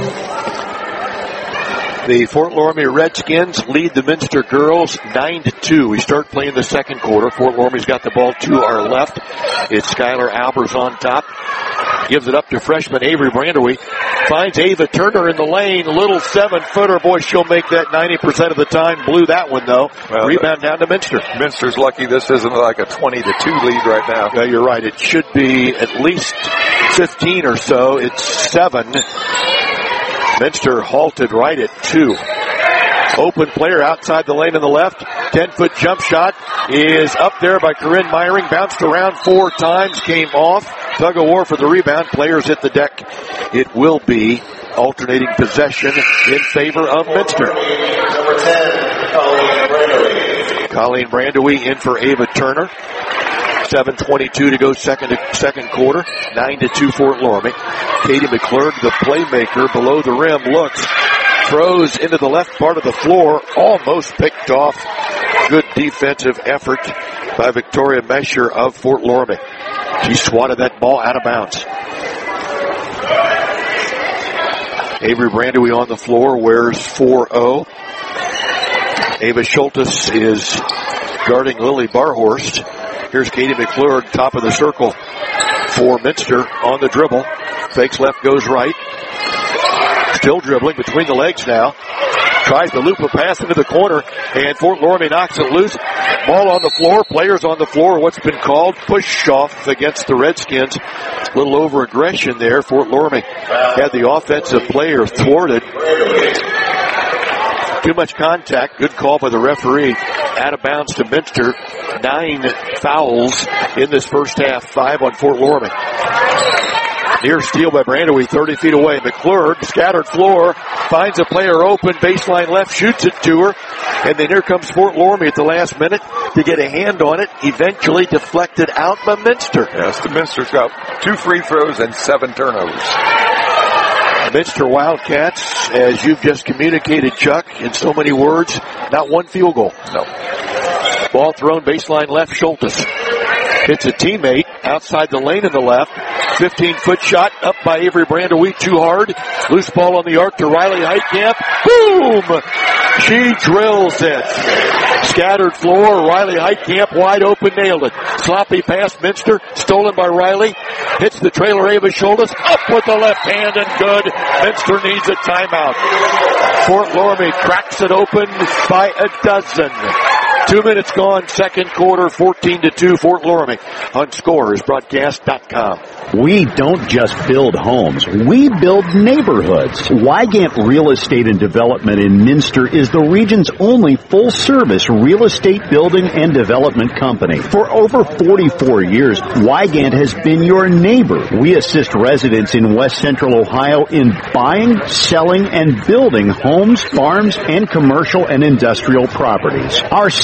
The Fort Loramie Redskins lead the Minster girls 9-2. We start playing the second quarter. Fort Loramie's got the ball to our left. It's Skylar Albers on top. Gives it up to freshman Avery Brandewy. Finds Ava Turner in the lane. Little 7-footer. Boy, she'll make that 90% of the time. Blew that one, though. Well, rebound down to Minster. Minster's lucky this isn't like a 20-2 lead right now. Yeah, you're right. It should be at least 15 or so. It's 7. Minster halted right at 2. Open player outside the lane on the left. 10-foot jump shot is up there by Corinne Meyering. Bounced around 4 times. Came off. Tug of war for the rebound. Players hit the deck. It will be alternating possession in favor of Minster. Number 10, Colleen Brandewy. Colleen Brandewy in for Ava Turner. 7:22 to go second quarter. 9-2 Fort Loramie. Katie McClurg, the playmaker, below the rim, looks, throws into the left part of the floor, almost picked off. Good defensive effort by Victoria Mesher of Fort Loramie. She swatted that ball out of bounds. Avery Brandewy on the floor wears 4-0. Ava Schultes is guarding Lily Barhorst. Here's Katie McClurg, top of the circle for Minster on the dribble. Fakes left, goes right. Still dribbling between the legs now. Tries to loop a pass into the corner, and Fort Loramie knocks it loose. Ball on the floor, players on the floor, what's been called push off against the Redskins. A little over aggression there. Fort Loramie had the offensive player thwarted. Too much contact. Good call by the referee. Out of bounds to Minster. 9 fouls in this first half. 5 on Fort Loramie. Near steal by Brandewy, 30 feet away. McClurg, scattered floor, finds a player open, baseline left, shoots it to her. And then here comes Fort Loramie at the last minute to get a hand on it. Eventually deflected out by Minster. Yes, the Minster's got 2 free throws and 7 turnovers. Minster Wildcats, as you've just communicated, Chuck, in so many words, not one field goal. No. Ball thrown baseline left, Schultes. Hits a teammate outside the lane in the left. 15-foot shot up by Avery Brandewy, too hard. Loose ball on the arc to Riley Heitkamp. Boom! She drills it. Scattered floor, Riley Heitkamp wide open, nailed it. Sloppy pass, Minster, stolen by Riley. Hits the trailer, Ava Schultes, up with the left hand and good. Minster needs a timeout. Fort Loramie cracks it open by a dozen. 2 minutes gone, second quarter, 14-2 Fort Loramie on ScoresBroadcast.com. We don't just build homes, we build neighborhoods. Wygant Real Estate and Development in Minster is the region's only full-service real estate building and development company. For over 44 years, Wygant has been your neighbor. We assist residents in West Central Ohio in buying, selling, and building homes, farms, and commercial and industrial properties. Our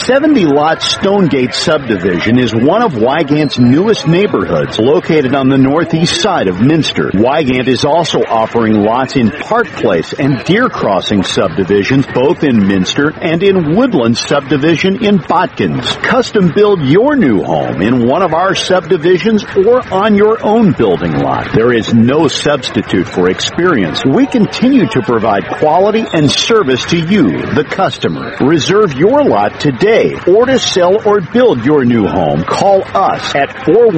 70-lot Stonegate subdivision is one of Wygant's newest neighborhoods, located on the northeast side of Minster. Wygant is also offering lots in Park Place and Deer Crossing subdivisions, both in Minster, and in Woodland subdivision in Botkins. Custom build your new home in one of our subdivisions or on your own building lot. There is no substitute for experience. We continue to provide quality and service to you, the customer. Reserve your lot today, or to sell or build your new home, call us at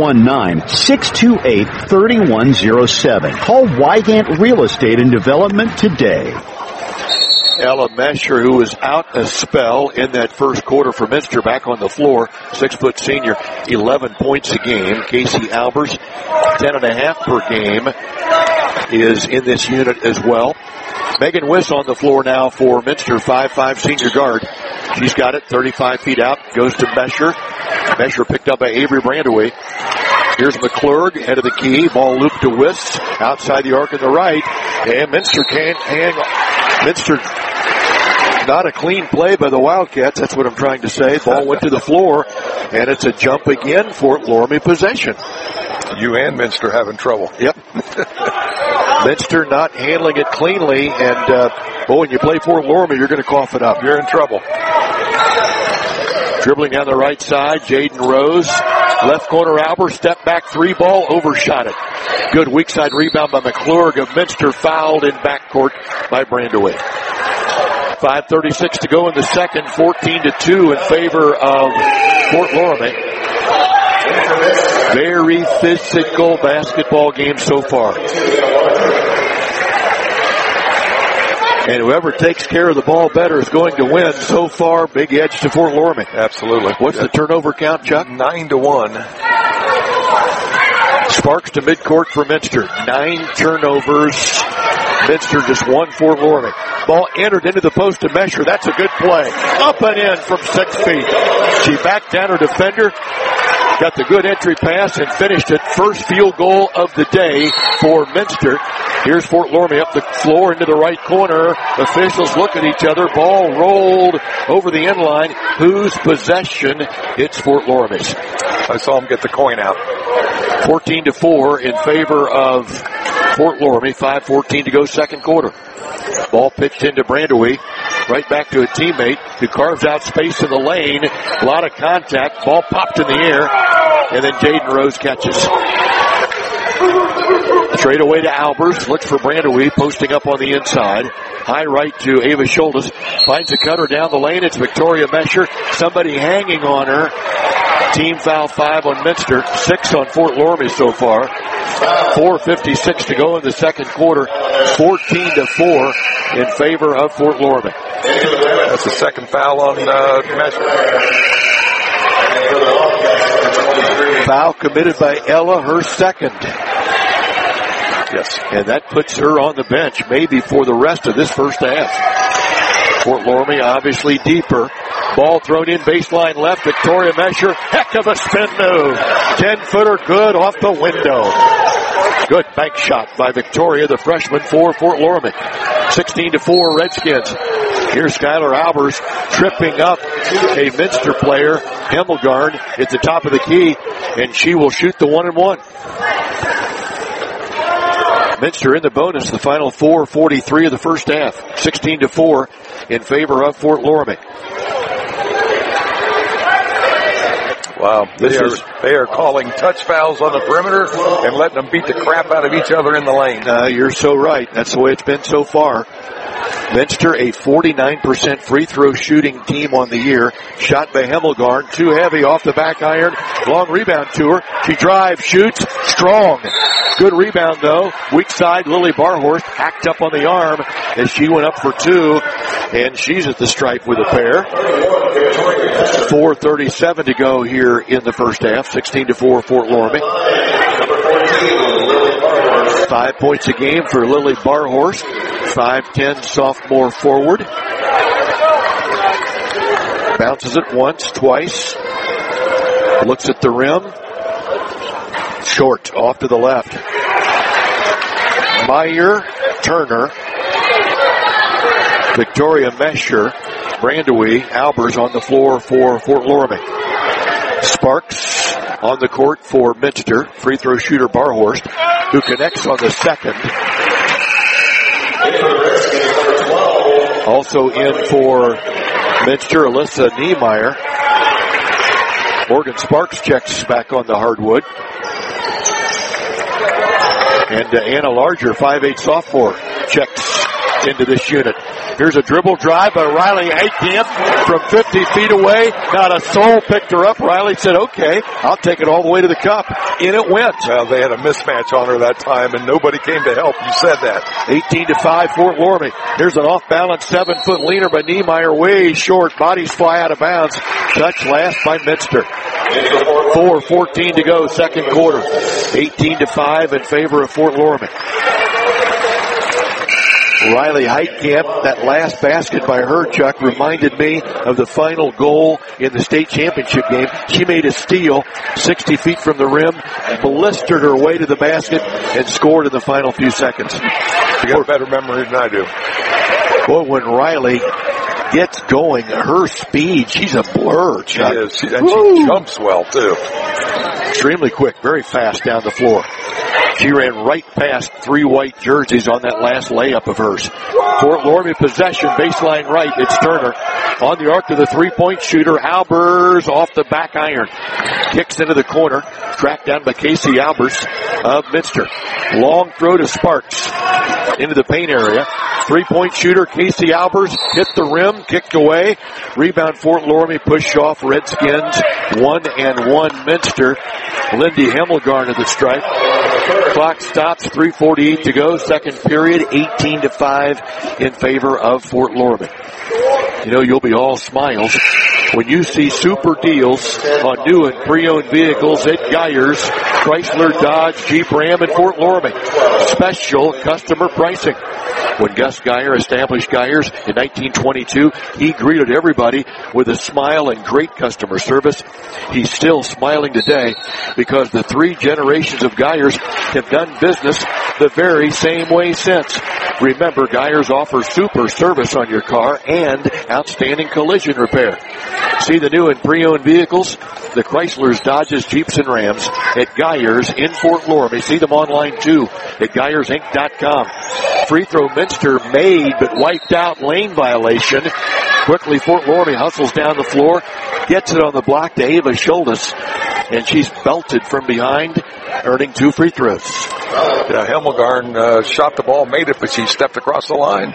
419-628-3107. Call Wygant Real Estate and Development today. Ella Mesher, who was out a spell in that first quarter for Minster, back on the floor. 6-foot senior, 11 points a game. Casey Albers, 10.5 per game, is in this unit as well. Megan Wiss on the floor now for Minster, 5'5" senior guard. She's got it, 35 feet out, goes to Mesher. Mesher picked up by Avery Brandaway. Here's McClurg, head of the key, ball looped to Wiss, outside the arc on the right, and Minster can't hang on. Minster, not a clean play by the Wildcats, that's what I'm trying to say. Ball went to the floor, and it's a jump again, Fort Loramie possession. You and Minster having trouble. Yep. Minster not handling it cleanly, and when you play Fort Loramie, you're going to cough it up. You're in trouble. Dribbling down the right side, Jaden Rose. Left corner, Albert, step back, 3 ball, overshot it. Good weak side rebound by McClurg of Minster, fouled in backcourt by Brandaway. 5:36 to go in the second, 14-2 in favor of Fort Loramie. Very physical basketball game so far. And whoever takes care of the ball better is going to win. So far, big edge to Fort Loramie. Absolutely. What's the turnover count, Chuck? 9-1. Sparks to midcourt for Minster. 9 turnovers. Minster just won Fort Loramie. Ball entered into the post to Mesher. That's a good play. Up and in from 6 feet. She backed down her defender. Got the good entry pass and finished it. First field goal of the day for Minster. Here's Fort Loramie up the floor into the right corner. Officials look at each other. Ball rolled over the end line. Whose possession? It's Fort Loramie's. I saw him get the coin out. 14-4 in favor of Fort Loramie. 5:14 to go second quarter. Ball pitched into Brandaway. Right back to a teammate who carves out space in the lane. A lot of contact. Ball popped in the air. And then Jaden Rose catches. Straight away to Albers. Looks for Brandaway, posting up on the inside. High right to Ava Schultes. Finds a cutter down the lane. It's Victoria Mesher. Somebody hanging on her. Team foul 5 on Minster. 6 on Fort Loramie so far. 4:56 to go in the second quarter. 14-4 in favor of Fort Loramie. That's the second foul on Mesher. Foul committed by Ella, her second. Yes. And that puts her on the bench, maybe for the rest of this first half. Fort Loramie obviously deeper. Ball thrown in, baseline left. Victoria Mesher, heck of a spin move. 10-footer good off the window. Good bank shot by Victoria, the freshman for Fort Loramie. 16-4 Redskins. Here's Skylar Albers tripping up a Minster player, Hemmelgarn, at the top of the key, and she will shoot the 1-and-1. Minster in the bonus, the final 4:43 of the first half. 16-4 in favor of Fort Loramie. Wow, they are calling touch fouls on the perimeter and letting them beat the crap out of each other in the lane. You're so right. That's the way it's been so far. Minster, a 49% free throw shooting team on the year. Shot by Hemmelgarn, too heavy off the back iron. Long rebound to her. She drives, shoots, strong. Good rebound though. Weak side, Lily Barhorst hacked up on the arm as she went up for 2. And she's at the stripe with a pair. 4:37 to go here in the first half. 16-4 Fort Loramie. 5 points a game for Lily Barhorst. 5'10" sophomore forward. Bounces it once, twice. Looks at the rim. Short, off to the left. Meyer, Turner. Victoria Mesher Brandewee, Albers on the floor for Fort Loramie. Sparks on the court for Minster. Free throw shooter Barhorst, who connects on the second. Also in for Minster, Alyssa Niemeyer. Morgan Sparks checks back on the hardwood. And Anna Larger, 5'8" sophomore, checks into this unit. Here's a dribble drive by Riley Heitkamp from 50 feet away. Not a soul picked her up. Riley said, okay, I'll take it all the way to the cup. In it went. Well, they had a mismatch on her that time, and nobody came to help. You said that. 18-5, Fort Loramie. Here's an off-balance 7-foot leaner by Niemeyer, way short. Bodies fly out of bounds. Touch last by Minster. 4:14 to go, second quarter. 18-5 in favor of Fort Loramie. Riley Heitkamp, that last basket by her, Chuck, reminded me of the final goal in the state championship game. She made a steal 60 feet from the rim, blistered her way to the basket, and scored in the final few seconds. You got a better memory than I do. Boy, when Riley gets going, her speed, she's a blur, Chuck. She is, and she jumps well, too. Extremely quick, very fast down the floor. She ran right past three white jerseys on that last layup of hers. Fort Loramie possession, baseline right. It's Turner on the arc to the three-point shooter. Albers off the back iron. Kicks into the corner. Tracked down by Casey Albers of Minster. Long throw to Sparks into the paint area. Three-point shooter Casey Albers hit the rim, kicked away. Rebound Fort Loramie, push off Redskins. 1-1 Minster. Lindy Hemmelgarn at the stripe. Clock stops, 3:48 to go. Second period, 18-5 in favor of Fort Loramie. You know, you'll be all smiles when you see super deals on new and pre-owned vehicles at Geyers, Chrysler, Dodge, Jeep, Ram, and Fort Loramie. Special customer pricing. When Gus Geyer established Geyers in 1922, he greeted everybody with a smile and great customer service. He's still smiling today because the three generations of Geyers have done business the very same way since. Remember, Geyers offers super service on your car and outstanding collision repair. See the new and pre-owned vehicles, the Chryslers, Dodges, Jeeps, and Rams at Geyers in Fort Loramie. See them online too at GeyersInc.com. Free throw Minster made but wiped out, lane violation. Quickly Fort Loramie hustles down the floor, gets it on the block to Ava Schultes, and she's belted from behind, earning 2 free throws. Yeah, Hemmelgarn shot the ball, made it, but she stepped across the line.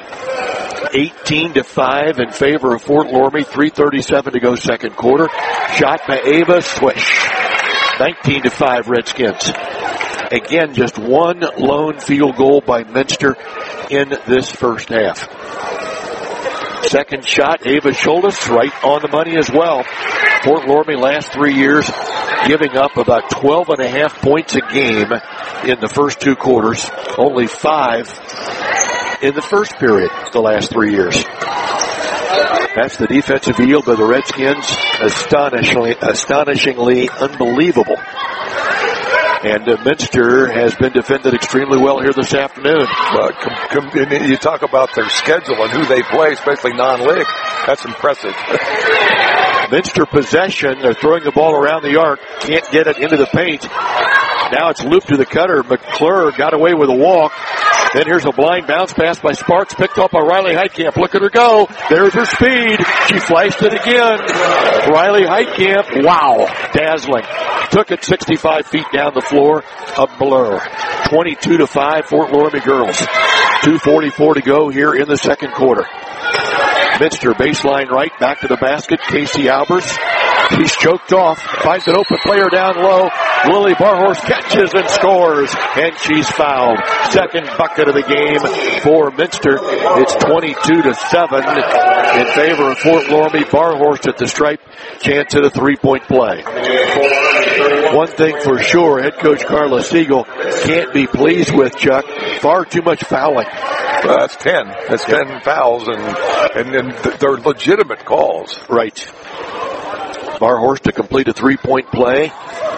18-5 in favor of Fort Loramie. 3:37 to go, second quarter. Shot by Ava, swish. 19-5 Redskins. Again, just one lone field goal by Minster in this first half. Second shot, Ava Schultes, right on the money as well. Fort Loramie last 3 years giving up about 12.5 points a game in the first 2 quarters. Only 5 in the first period the last 3 years. That's the defensive yield by the Redskins. Astonishingly unbelievable. And Minster has been defended extremely well here this afternoon. You talk about their schedule and who they play, especially non-league. That's impressive. Minster possession. They're throwing the ball around the arc. Can't get it into the paint. Now it's looped to the cutter. McClure got away with a walk. Then here's a blind bounce pass by Sparks, picked up by Riley Heitkamp. Look at her go. There's her speed. She flashed it again. Riley Heitkamp, wow, dazzling. Took it 65 feet down the floor. A blur. 22-5 Fort Loramie girls. 2:44 to go here in the second quarter. Minster baseline right, back to the basket. Casey Albers. He's choked off. Finds an open player down low. Lily Barhorst catches and scores. And she's fouled. Second bucket of the game for Minster. It's 22-7 in favor of Fort Loramie. Barhorst at the stripe. Chance at a 3-point play. One thing for sure, head coach Carla Siegel can't be pleased with, Chuck. Far too much fouling. That's 10. That's 10 fouls, and they're legitimate calls. Right. Barhorst to complete a 3-point play.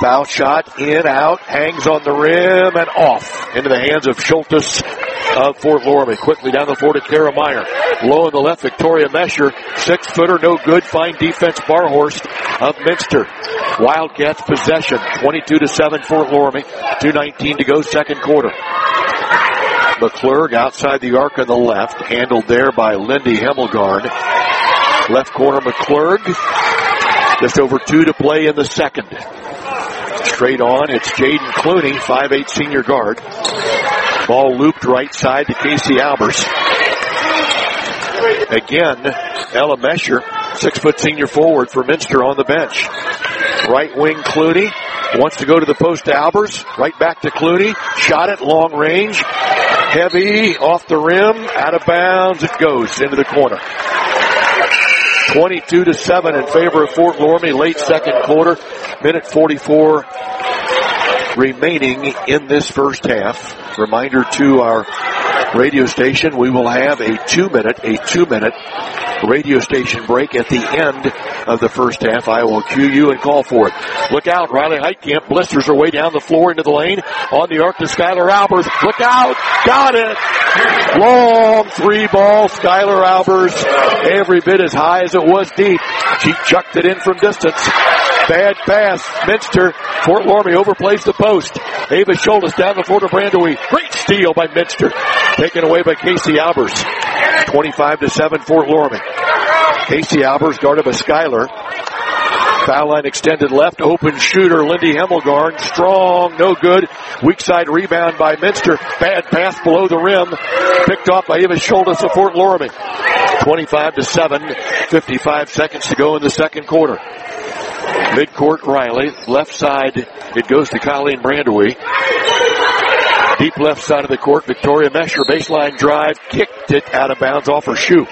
Foul shot, in, out, hangs on the rim and off into the hands of Schultes of Fort Loramie. Quickly down the floor to Kara Meyer. Low on the left, Victoria Mesher. 6-footer, no good. Fine defense, Barhorst of Minster. Wildcats possession. 22-7 Fort Loramie. 2:19 to go, second quarter. McClurg outside the arc on the left. Handled there by Lindy Hemmelgarn. Left corner, McClurg. Just over 2 to play in the second. Straight on, it's Jaden Clooney, 5'8" senior guard. Ball looped right side to Casey Albers. Again, Ella Mesher, 6-foot senior forward for Minster on the bench. Right wing Clooney wants to go to the post to Albers. Right back to Clooney. Shot it, long range. Heavy, off the rim, out of bounds. It goes into the corner. 22-7 in favor of Fort Loramie, late second quarter. Minute 44 remaining in this first half. Reminder to our radio station, we will have a two minute radio station break at the end of the first half. I will cue you and call for it. Look out, Riley Heitkamp blisters her way down the floor into the lane. On the arc to Skylar Albers. Look out! Got it! Long three ball, Skylar Albers. Every bit as high as it was deep. She chucked it in from distance. Bad pass. Minster. Fort Loramie overplays the post. Ava Schultes down the floor to Brandewie. Great steal by Minster. Taken away by Casey Albers. 25-7 Fort Loramie. Casey Albers guarded by Skylar. Foul line extended left. Open shooter Lindy Hemmelgarn. Strong. No good. Weak side rebound by Minster. Bad pass below the rim. Picked off by Ava Schultes of Fort Loramie. 25-7. 55 seconds to go in the second quarter. Midcourt Riley. Left side. It goes to Colleen Brandewie. Deep left side of the court. Victoria Mesher. Baseline drive. Kicked it out of bounds off her shoe.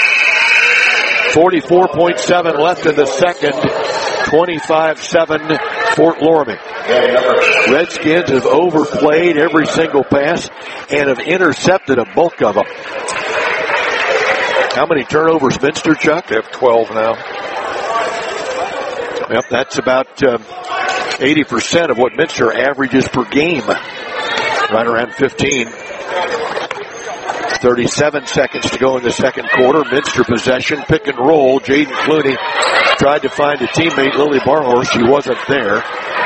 44.7 left in the second. 25-7 Fort Loramie. Redskins have overplayed every single pass and have intercepted a bulk of them. How many turnovers, Minster, Chuck? They have 12 now. Yep, that's about 80% of what Minster averages per game. Right around 15. 37 seconds to go in the second quarter. Minster possession, pick and roll. Jaden Clooney tried to find a teammate, Lily Barhorst. She wasn't there.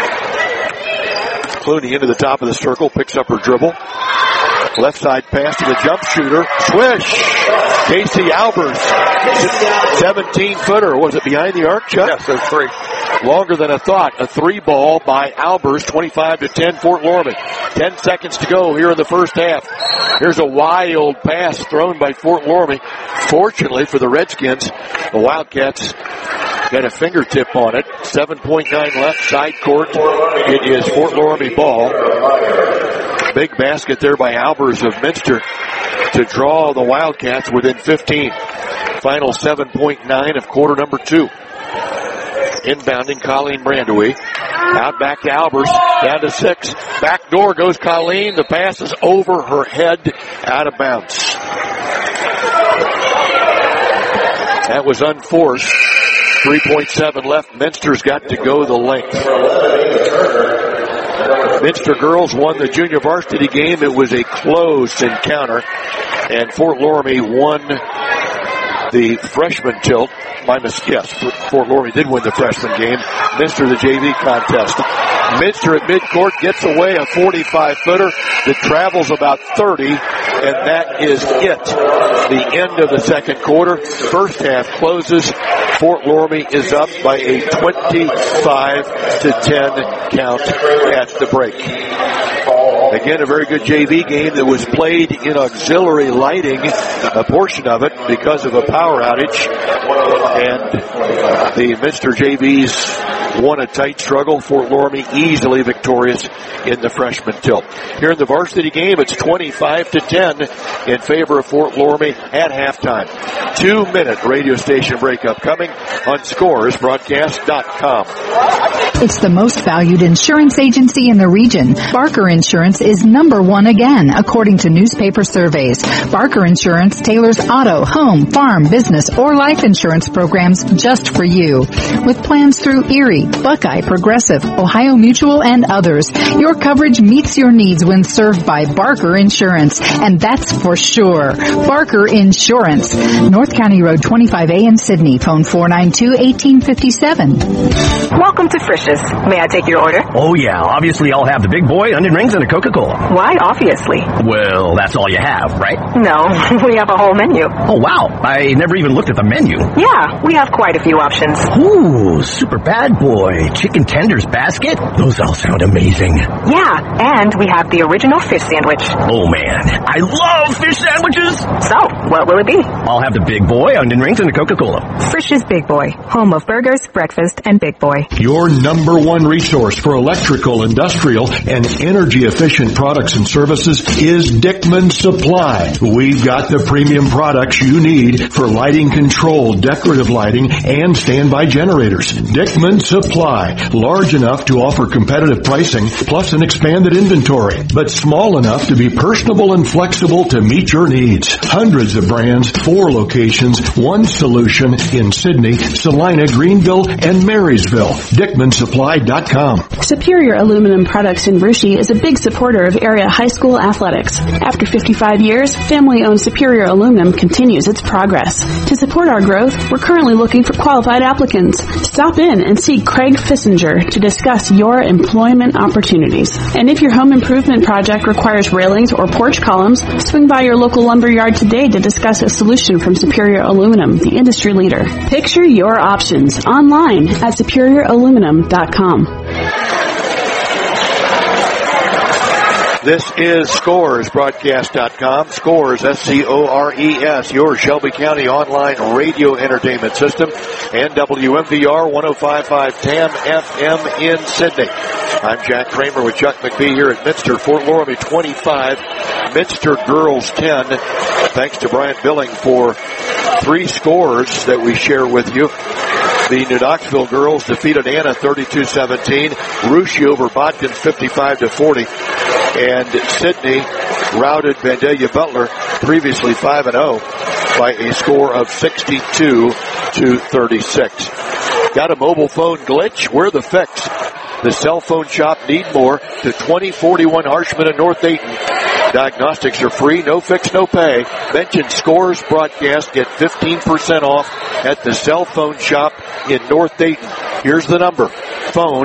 Clooney into the top of the circle, picks up her dribble. Left side pass to the jump shooter. Swish! Casey Albers. 17-footer. Was it behind the arc, Chuck? Yes, there's three. Longer than I thought. A three ball by Albers. 25-10 Fort Loramie. 10 seconds to go here in the first half. Here's a wild pass thrown by Fort Loramie. Fortunately for the Redskins, the Wildcats got a fingertip on it. 7.9 left, side court. It is Fort Loramie ball. Big basket there by Albers of Minster to draw the Wildcats within 15. Final 7.9 of quarter number 2. Inbounding Colleen Brandewie. Out back to Albers. Down to 6. Back door goes Colleen. The pass is over her head. Out of bounds. That was unforced. 3.7 left. Minster's got to go the length. Minster girls won the junior varsity game. It was a close encounter. And Fort Loramie won the freshman tilt. Fort Loramie did win the freshman game. Minster the JV contest. Minster at midcourt gets away a 45-footer that travels about 30, and that is it. The end of the second quarter. First half closes. Fort Loramie is up by a 25-10 count at the break. Again, a very good JV game that was played in auxiliary lighting, a portion of it because of a power outage. And the Minster JVs won a tight struggle. Fort Loramie easily victorious in the freshman tilt. Here in the varsity game, it's 25-10 in favor of Fort Loramie at halftime. 2-minute radio station break upcoming on ScoresBroadcast.com. It's the most valued insurance agency in the region. Barker Insurance is #1 again, according to to newspaper surveys. Barker Insurance tailors auto, home, farm, business, or life insurance programs just for you. With plans through Erie, Buckeye, Progressive, Ohio Mutual, and others, your coverage meets your needs when served by Barker Insurance, and that's for sure. Barker Insurance, North County Road 25A in Sydney. Phone 492-1857. Welcome to Frisch's. May I take your order? Oh yeah, obviously I'll have the big boy, onion rings, and a Coca-Cola. Why obviously? Well, that's all you have, right? No, we have a whole menu. Oh wow, I never even looked at the menu. Yeah, we have quite a few options. Ooh, super bad boy, chicken tenders basket? Those all sound amazing. Yeah, and we have the original fish sandwich. Oh man, I love fish sandwiches! So, what will it be? I'll have the big boy, onion rings, and a Coca-Cola. Frisch's Big Boy, home of burgers, breakfast, and Big Boy. Your number one resource for electrical, industrial, and energy-efficient products and services is Dickman Supply. We've got the premium products you need for lighting control, decorative lighting, and standby generators. Dickman Supply, large enough to offer competitive pricing, plus an expanded inventory, but small enough to be personable and flexible to meet your needs. Hundreds of brands, 4 locations, one solution in Sydney, Salina, Greenville, and Marysville. DickmanSupply.com. Superior Aluminum Products in Russia is a big supporter of area high school athletics. After 55 years, family-owned Superior Aluminum continues its progress. To support our growth, we're currently looking for qualified applicants. Stop in and see Craig Fissinger to discuss your employment opportunities. And if your home improvement project requires railings or porch columns, swing by your local lumber yard today to discuss a solution from Superior Aluminum, the industry leader. Picture your options online at superiораluminum.com. This is ScoresBroadcast.com. Scores, S-C-O-R-E-S, your Shelby County online radio entertainment system, and WMVR 105.5 TAM FM in Sydney. I'm Jack Kramer with Chuck McBee here at Minster. Fort Loramie 25, Minster Girls 10. Thanks to Brian Billing for 3 scores that we share with you. The New Knoxville girls defeated Anna 32-17. Russia over Botkins 55-40. And Sydney routed Vandalia Butler, previously 5-0, by a score of 62-36. Got a mobile phone glitch? We're the fix. The cell phone shop Needmore to 2041 Harshman and North Dayton. Diagnostics are free, no fix, no pay. Mention Scores Broadcast, get 15% off at the cell phone shop in North Dayton. Here's the number. Phone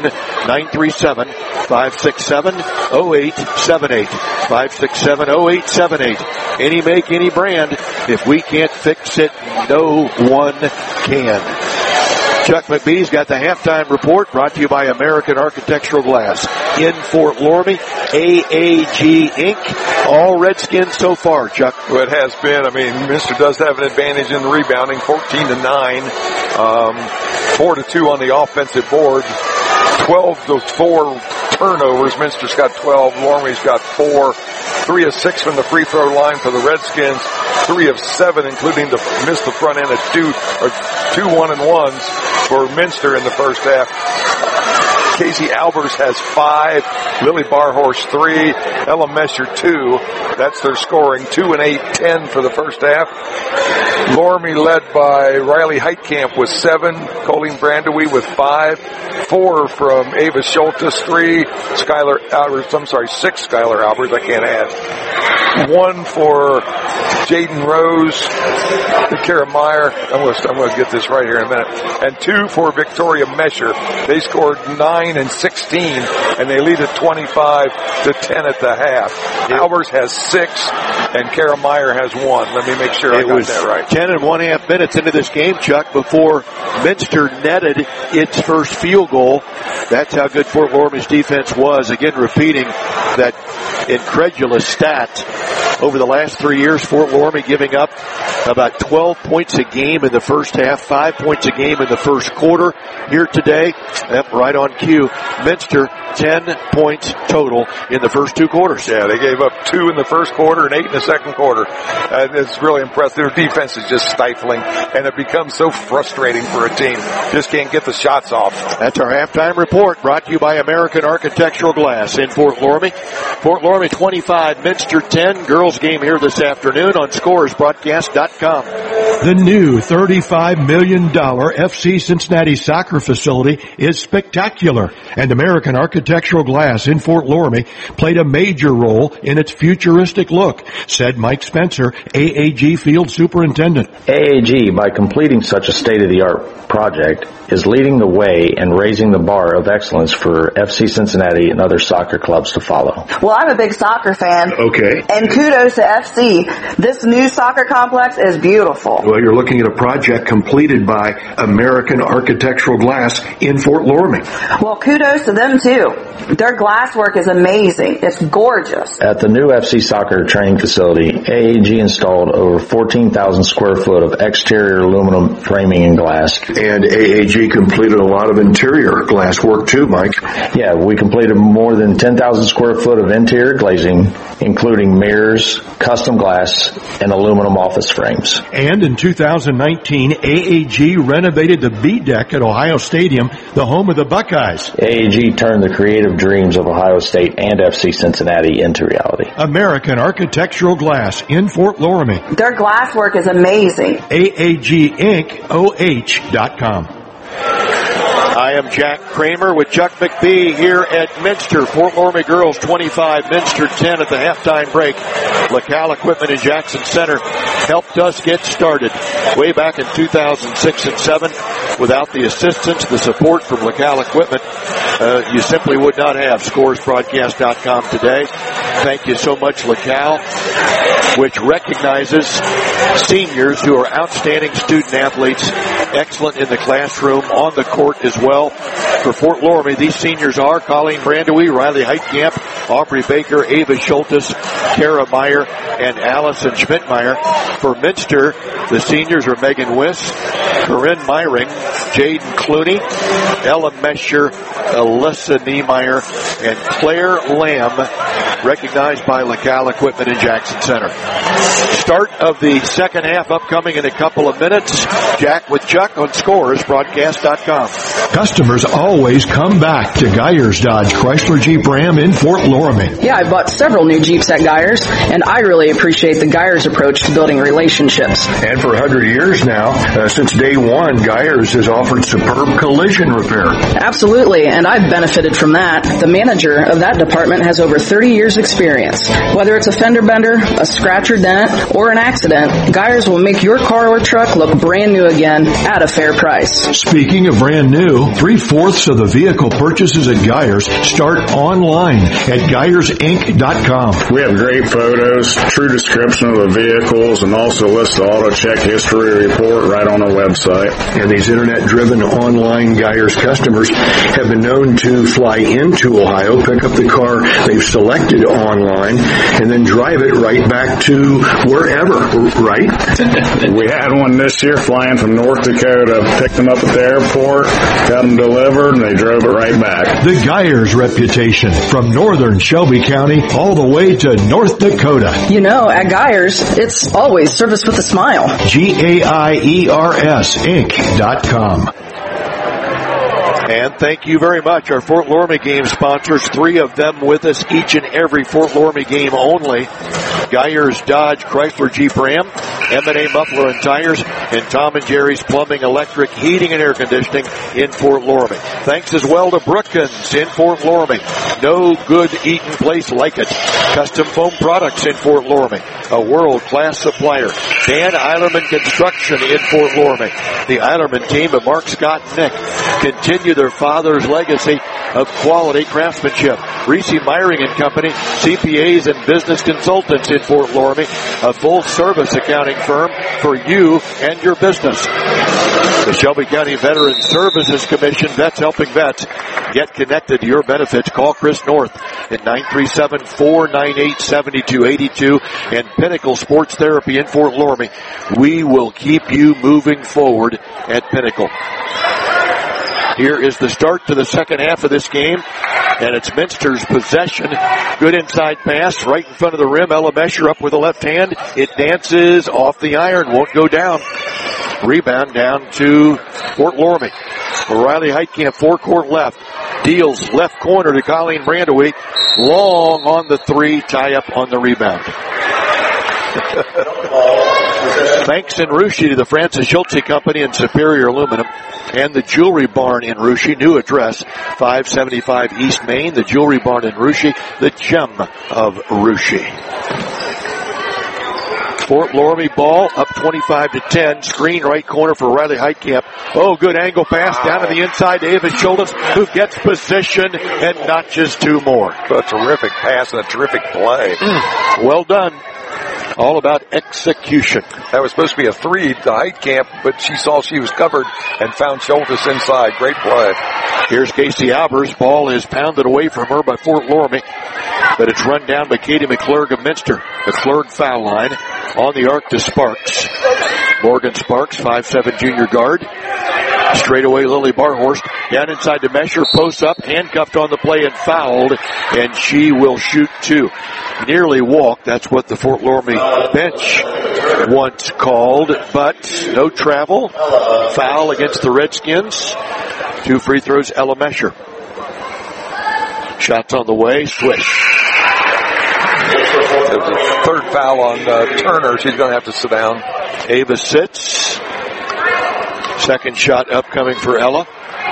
937-567-0878. 567-0878. Any make, any brand. If we can't fix it, no one can. Chuck McBee's got the halftime report brought to you by American Architectural Glass. In Fort Loramie, AAG Inc. All Redskins so far, Chuck. Well, it has been. I mean, Minster does have an advantage in the rebounding, 14-9, 4-2 on the offensive board. 12 those 4 turnovers. Minster's got 12. Loramie's got 4. 3 of 6 from the free throw line for the Redskins. 3 of 7, including to miss the front end of 2 1-and-1s for Minster in the first half. Casey Albers has 5, Lily Barhorse 3, Ella Mesher 2. That's their scoring. 2 and 8, 10 for the first half. Loramie led by Riley Heitkamp with 7, Colleen Brandewie with 5, 4 from Ava Schultes, 3, 6 Skylar Albers, I can't add. 1 for Jaden Rose, Kara Meyer, I'm going to get this right here in a minute, and 2 for Victoria Mesher. They scored 9 and 16, and they lead at 25-10 at the half. Albers has 6, and Kara Meyer has 1. Let me make sure I got that right. 10 and 1/2 minutes into this game, Chuck, before Minster netted its first field goal. That's how good Fort Loramie's defense was. Again, repeating that incredulous stat. Over the last 3 years, Fort Loramie giving up about 12 points a game in the first half, 5 points a game in the first quarter. Here today, right on cue, Minster, 10 points total in the first 2 quarters. Yeah, they gave up 2 in the first quarter and 8 in the second quarter. It's really impressive. Their defense is just stifling, and it becomes so frustrating for a team. Just can't get the shots off. That's our halftime report, brought to you by American Architectural Glass in Fort Loramie. Fort Loramie 25, Minster 10. Girls game here this afternoon on ScoresBroadcast.com. The new $35 million FC Cincinnati soccer facility is spectacular, and American Architectural Glass in Fort Loramie played a major role in its futuristic look, said Mike Spencer, AAG Field Superintendent. AAG, by completing such a state-of-the-art project, is leading the way and raising the bar of excellence for FC Cincinnati and other soccer clubs to follow. Well, I'm a big soccer fan. Okay. And kudos to FC. This new soccer complex is beautiful. Well, you're looking at a project completed by American Architectural Glass in Fort Loramie. Well, kudos to them, too. Their glass work is amazing. It's gorgeous. At the new FC soccer training facility, AAG installed over 14,000 square foot of exterior aluminum framing and glass. And AAG completed a lot of interior glass work, too, Mike. Yeah, we completed more than 10,000 square foot of interior glazing, including mirrors, custom glass, and aluminum office frames. And in 2019, AAG renovated the B deck at Ohio Stadium, the home of the Buckeyes. AAG turned the creative dreams of Ohio State and FC Cincinnati into reality. American Architectural Glass in Fort Loramie. Their glass work is amazing. AAGIncOH.com. I am Jack Kramer with Chuck McBee here at Minster. Fort Loramie girls 25, Minster 10 at the halftime break. LaCal Equipment in Jackson Center helped us get started way back in 2006 and 7. Without the assistance, the support from LaCal Equipment, you simply would not have ScoresBroadcast.com today. Thank you so much, LaCal, which recognizes seniors who are outstanding student athletes, excellent in the classroom, on the court as well. For Fort Loramie, these seniors are Colleen Brandewie, Riley Heitkamp, Aubrey Baker, Ava Schultes, Kara Meyer, and Allison Schmidtmeyer. For Minster, the seniors are Megan Wiss, Corinne Meyring, Jaden Clooney, Ella Mesher, Alyssa Niemeyer, and Claire Lamb, recognized by LaCal Equipment in Jackson Center. Start of the second half upcoming in a couple of minutes. Jack with Chuck on ScoresBroadcast.com. Customers always come back to Geyers Dodge Chrysler Jeep Ram in Fort Loramie. Yeah, I bought several new Jeeps at Geyers, and I really appreciate the Geyers approach to building relationships. And for 100 years now, since day one, Geyers has offered superb collision repair. Absolutely, and I've benefited from that. The manager of that department has over 30 years experience. Whether it's a fender bender, a scratch or dent, or an accident, Geyers will make your car or truck look brand new again at a fair price. Speaking of brand new, 3/4 of the vehicle purchases at Geyers start online at GeyersInc.com. We have great photos, true description of the vehicles, and also list the auto check history report right on our website. And these internet-driven online Geyers customers have been known to fly into Ohio, pick up the car they've selected online, and then drive it right back to wherever, right? We had one this year flying from North Dakota, picked them up at the airport, got them delivered, and they drove it right back. The Geyers reputation, from northern Shelby County all the way to North Dakota. You know, at Geyers, it's always service with a smile. GAIERS Inc.com. And thank you very much. Our Fort Loramie game sponsors, 3 of them with us each and every Fort Loramie game only. Geyers Dodge Chrysler Jeep Ram, M&A Muffler and Tires, and Tom and Jerry's Plumbing, Electric, Heating, and Air Conditioning in Fort Loramie. Thanks as well to Brookins in Fort Loramie. No good eating place like it. Custom Foam Products in Fort Loramie, a world-class supplier. Dan Eilerman Construction in Fort Loramie. The Eilerman team of Mark, Scott, and Nick continue their father's legacy of quality craftsmanship. Reese Meyring and Company, CPAs and business consultants in Fort Loramie, a full-service accounting firm for you and your business. The Shelby County Veterans Services Commission, Vets Helping Vets. Get connected to your benefits. Call Chris North at 937-498-7282 and Pinnacle Sports Therapy in Fort Loramie. We will keep you moving forward at Pinnacle. Here is the start to the second half of this game, and it's Minster's possession. Good inside pass right in front of the rim. Ella Mesher up with the left hand. It dances off the iron, won't go down. Rebound down to Fort Loramie. Riley Heitkamp, forecourt left. Deals left corner to Colleen Brandewee. Long on the three, tie up on the rebound. Thanks in Russia to the Francis Schultze Company and Superior Aluminum and the Jewelry Barn in Russia. New address, 575 East Main. The Jewelry Barn in Russia, the gem of Russia. Fort Loramie ball up 25-10. Screen right corner for Riley Heitkamp. Oh, good angle pass down to the inside to Ava Schultes, who gets position and notches two more. A terrific pass and a terrific play. Well done. All about execution. That was supposed to be a three to Heitkamp, but she saw she was covered and found Schultes inside. Great play. Here's Casey Albers. Ball is pounded away from her by Fort Loramie, but it's run down by Katie McClurg of Minster. McClurg foul line on the arc to Sparks. Morgan Sparks, 5'7" junior guard. Straight away, Lily Barhorst down inside to Mesher, posts up, handcuffed on the play and fouled, and she will shoot two. Nearly walked. That's what the Fort Loramie bench once called, but no travel. Foul against the Redskins. 2 free throws, Ella Mesher. Shots on the way, swish. Third foul on Turner. She's going to have to sit down. Ava sits. Second shot upcoming for Ella.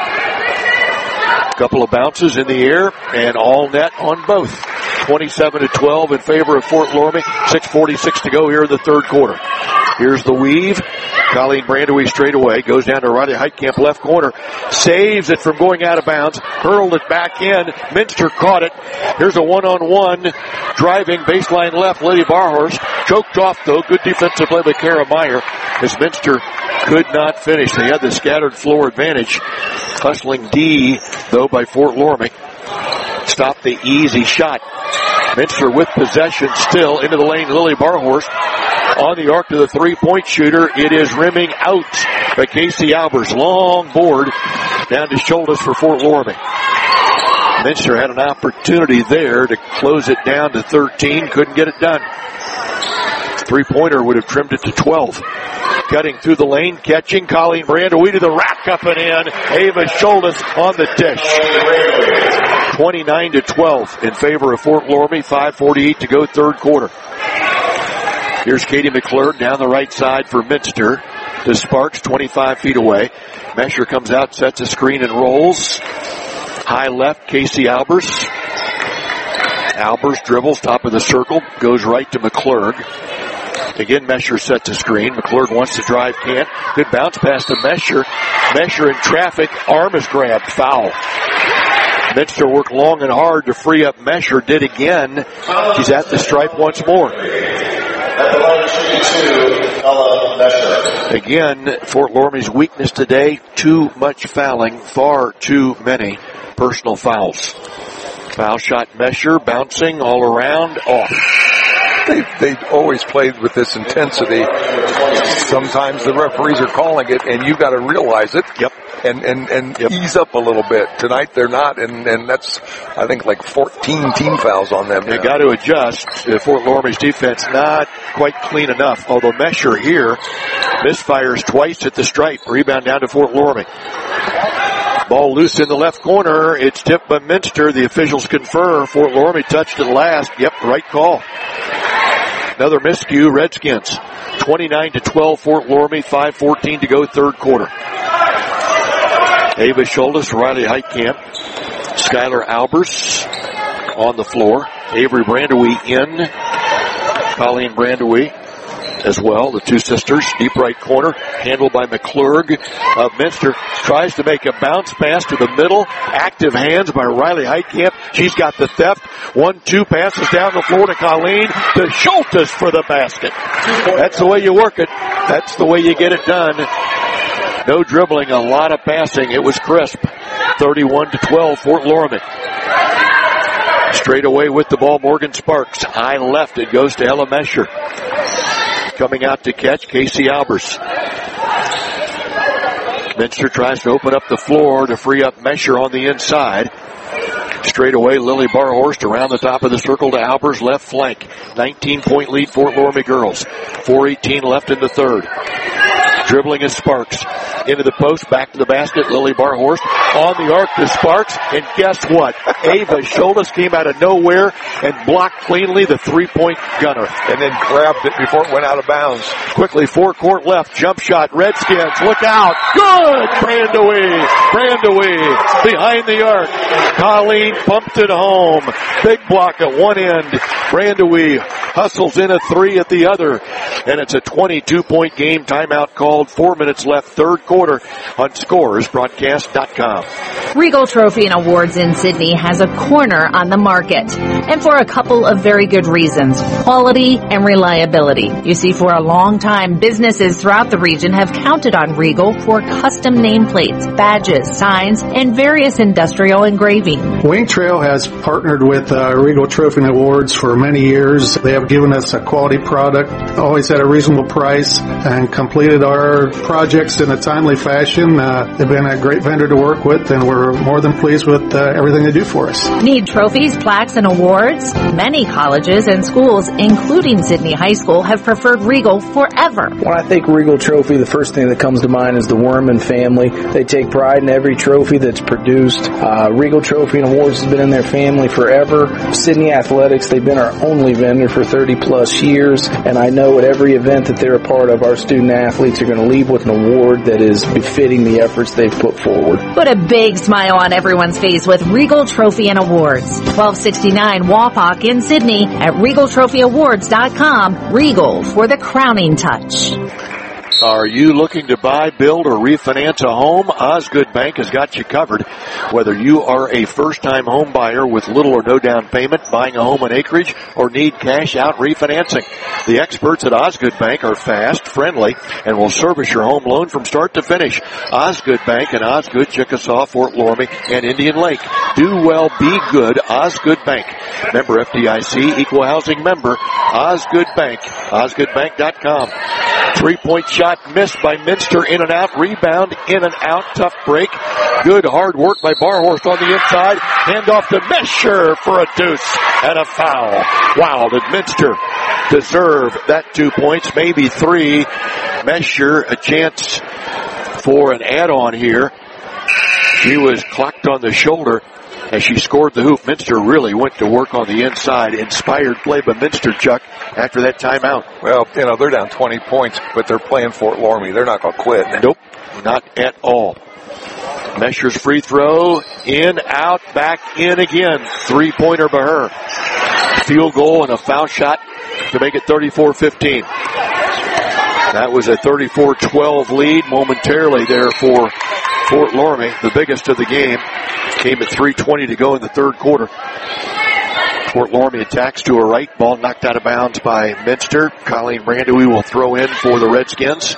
Couple of bounces in the air and all net on both. 27-12 in favor of Fort Loramie. 6:46 to go here in the third quarter. Here's the weave. Colleen Brandewee straight away. Goes down to Riley Heitkamp, left corner. Saves it from going out of bounds. Hurled it back in. Minster caught it. Here's a one-on-one. Driving baseline left. Lily Barhorst. Choked off though. Good defensive play by Kara Meyer as Minster could not finish. They had the scattered floor advantage. Hustling D though by Fort Loramie. Stopped the easy shot. Minster with possession still into the lane. Lily Barhorst on the arc to the three-point shooter. It is rimming out by Casey Albers. Long board down to Schultes for Fort Loramie. Minster had an opportunity there to close it down to 13. Couldn't get it done. Three-pointer would have trimmed it to 12. Cutting through the lane, catching Colleen Brandewee to the rack, up and in. Ava Schultes on the dish. 29-12 in favor of Fort Loramie. 5:48 to go, third quarter. Here's Katie McClurg down the right side for Minster to Sparks, 25 feet away. Mesher comes out, sets a screen and rolls. High left, Casey Albers. Albers dribbles, top of the circle, goes right to McClurg. Again, Mesher sets a screen. McClurg wants to drive, can't. Good bounce pass to Mesher. Mesher in traffic, arm is grabbed, foul. Minster worked long and hard to free up Mesher, did again. She's at the stripe once more. Again, Fort Loramie's weakness today, too much fouling, far too many personal fouls. Foul shot Mesher, bouncing all around, off. They always played with this intensity. Sometimes the referees are calling it, and you got to realize it. Yep. And ease up a little bit. Tonight they're not, and that's, I think, like 14 team fouls on them. They got to adjust. Fort Loramie's defense not quite clean enough. Although Mesher here misfires twice at the stripe. Rebound down to Fort Loramie. Ball loose in the left corner. It's tipped by Minster. The officials confer. Fort Loramie touched it last. Yep, right call. Another miscue, Redskins. 29-12, Fort Loramie, 5:14 to go, third quarter. Ava Schultes, Riley Heitkamp, Skylar Albers on the floor. Avery Brandewee in. Colleen Brandewee as well, the two sisters. Deep right corner, handled by McClurg of Minster. Tries to make a bounce pass to the middle. Active hands by Riley Heitkamp. She's got the theft. 1-2 passes down the floor to Colleen. To Schultes for the basket. That's the way you work it. That's the way you get it done. No dribbling, a lot of passing. It was crisp. 31-12, Fort Loramie. Straight away with the ball, Morgan Sparks. High left, it goes to Ella Mesher. Coming out to catch, Casey Albers. Minster tries to open up the floor to free up Mesher on the inside. Straight away, Lily Barhorst around the top of the circle to Albers, left flank. 19-point lead, Fort Loramie girls. 4:18 left in the third. Dribbling is Sparks. Into the post, back to the basket. Lily Barhorst on the arc to Sparks. And guess what? Ava Scholas came out of nowhere and blocked cleanly the three-point gunner. And then grabbed it before it went out of bounds. Quickly, forecourt left. Jump shot. Redskins, look out. Good! Brandewee behind the arc. Colleen pumped it home. Big block at one end. Brandewee hustles in a three at the other. And it's a 22-point game. Timeout called. 4 minutes left. Third quarter on ScoresBroadcast.com. Regal Trophy and Awards in Sydney has a corner on the market. And for a couple of very good reasons. Quality and reliability. You see, for a long time, businesses throughout the region have counted on Regal for custom nameplates, badges, signs, and various industrial engraving. Wing Trail has partnered with Regal Trophy and Awards for many years. They have given us a quality product, always at a reasonable price, and completed our projects in a timely fashion. They've been a great vendor to work with, and we're more than pleased with everything they do for us. Need trophies, plaques, and awards? Many colleges and schools, including Sydney High School, have preferred Regal forever. When I think Regal Trophy, the first thing that comes to mind is the Worman family. They take pride in every trophy that's produced. Regal Trophy and Awards has been in their family forever. Sydney Athletics, they've been our only vendor for 30 plus years, and I know at every event that they're a part of, our student athletes are going to leave with an award that is befitting the efforts they've put forward. Put a big smile on everyone's face with Regal Trophy and Awards. 1269 Wapak in Sydney at RegalTrophyAwards.com. Regal for the crowning touch. Are you looking to buy, build, or refinance a home? Osgood Bank has got you covered. Whether you are a first-time home buyer with little or no down payment, buying a home on acreage, or need cash-out refinancing, the experts at Osgood Bank are fast, friendly, and will service your home loan from start to finish. Osgood Bank in Osgood, Chickasaw, Fort Loramie, and Indian Lake. Do well, be good. Osgood Bank. Member FDIC, equal housing member. Osgood Bank. OsgoodBank.com. Three-point shot missed by Minster, in and out, rebound, in and out, tough break. Good hard work by Barhorst on the inside. Hand off to Mesher for a deuce and a foul. Wow, did Minster deserve that 2 points, maybe three. Mesher, a chance for an add-on here. She was clocked on the shoulder as she scored the hoop. Minster really went to work on the inside. Inspired play by Minster, Chuck, after that timeout. Well, they're down 20 points, but they're playing Fort Loramie. They're not going to quit. Nope, not at all. Mesher's free throw, in, out, back in again. Three-pointer by her. Field goal and a foul shot to make it 34-15. That was a 34-12 lead momentarily there for Fort Loramie, the biggest of the game. Came at 3:20 to go in the third quarter. Fort Loramie attacks to her right. Ball knocked out of bounds by Minster. Colleen Brandewee will throw in for the Redskins.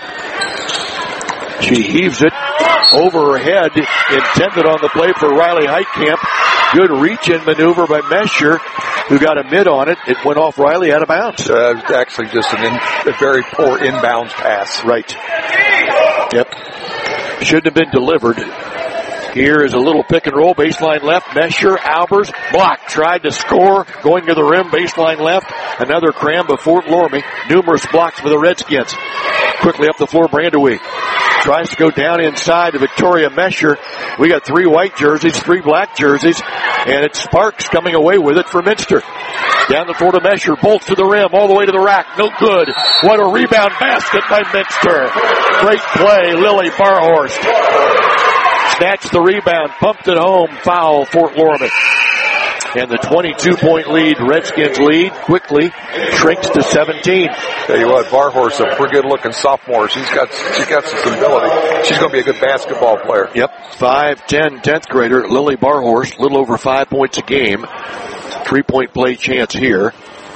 She heaves it over her head, intended on the play for Riley Heitkamp. Good reach-in maneuver by Mesher, who got a mid on it. It went off Riley out of bounds. Actually just a very poor inbounds pass. Right. Yep. Shouldn't have been delivered. Here is a little pick and roll, baseline left. Mesher, Albers, blocked, tried to score, going to the rim, baseline left. Another cram by Fort Loramie. Numerous blocks for the Redskins. Quickly up the floor, Brandewee tries to go down inside to Victoria Mesher. We got three white jerseys, three black jerseys, and it's Sparks coming away with it for Minster. Down the floor to Mesher, bolts to the rim, all the way to the rack, no good. What a rebound basket by Minster. Great play, Lily Barhorst. Snatched the rebound, pumped it home, foul, Fort Loramie. And the 22-point lead, Redskins lead, quickly shrinks to 17. Tell you what, Barhorst's a pretty good-looking sophomore. She's got some ability. She's going to be a good basketball player. Yep, 5'10", 10th grader, Lily Barhorst, a little over 5 points a game. 3-point play chance here.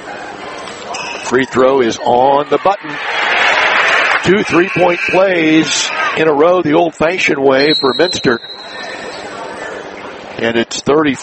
Free throw is on the button. 2 3-point plays in a row the old-fashioned way for Minster. And it's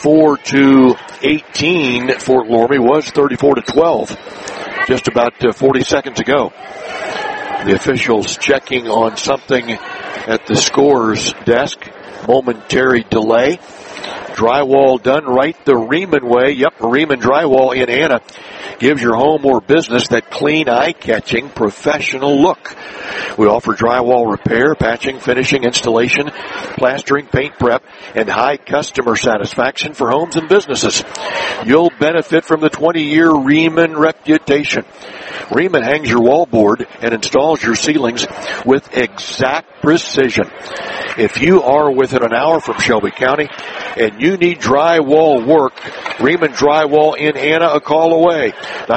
34-18. Fort Loramie was 34-12 just about 40 seconds ago. The officials checking on something at the scorer's desk. Momentary delay. Drywall done right the Riemann way. Yep, Riemann Drywall in Anna gives your home or business that clean, eye-catching, professional look. We offer drywall repair, patching, finishing, installation, plastering, paint prep, and high customer satisfaction for homes and businesses. You'll benefit from the 20-year Riemann reputation. Riemann hangs your wallboard and installs your ceilings with exact precision. If you are within an hour from Shelby County and you need drywall work, Riemann Drywall in Anna, a call away.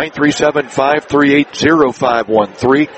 937-538-0513.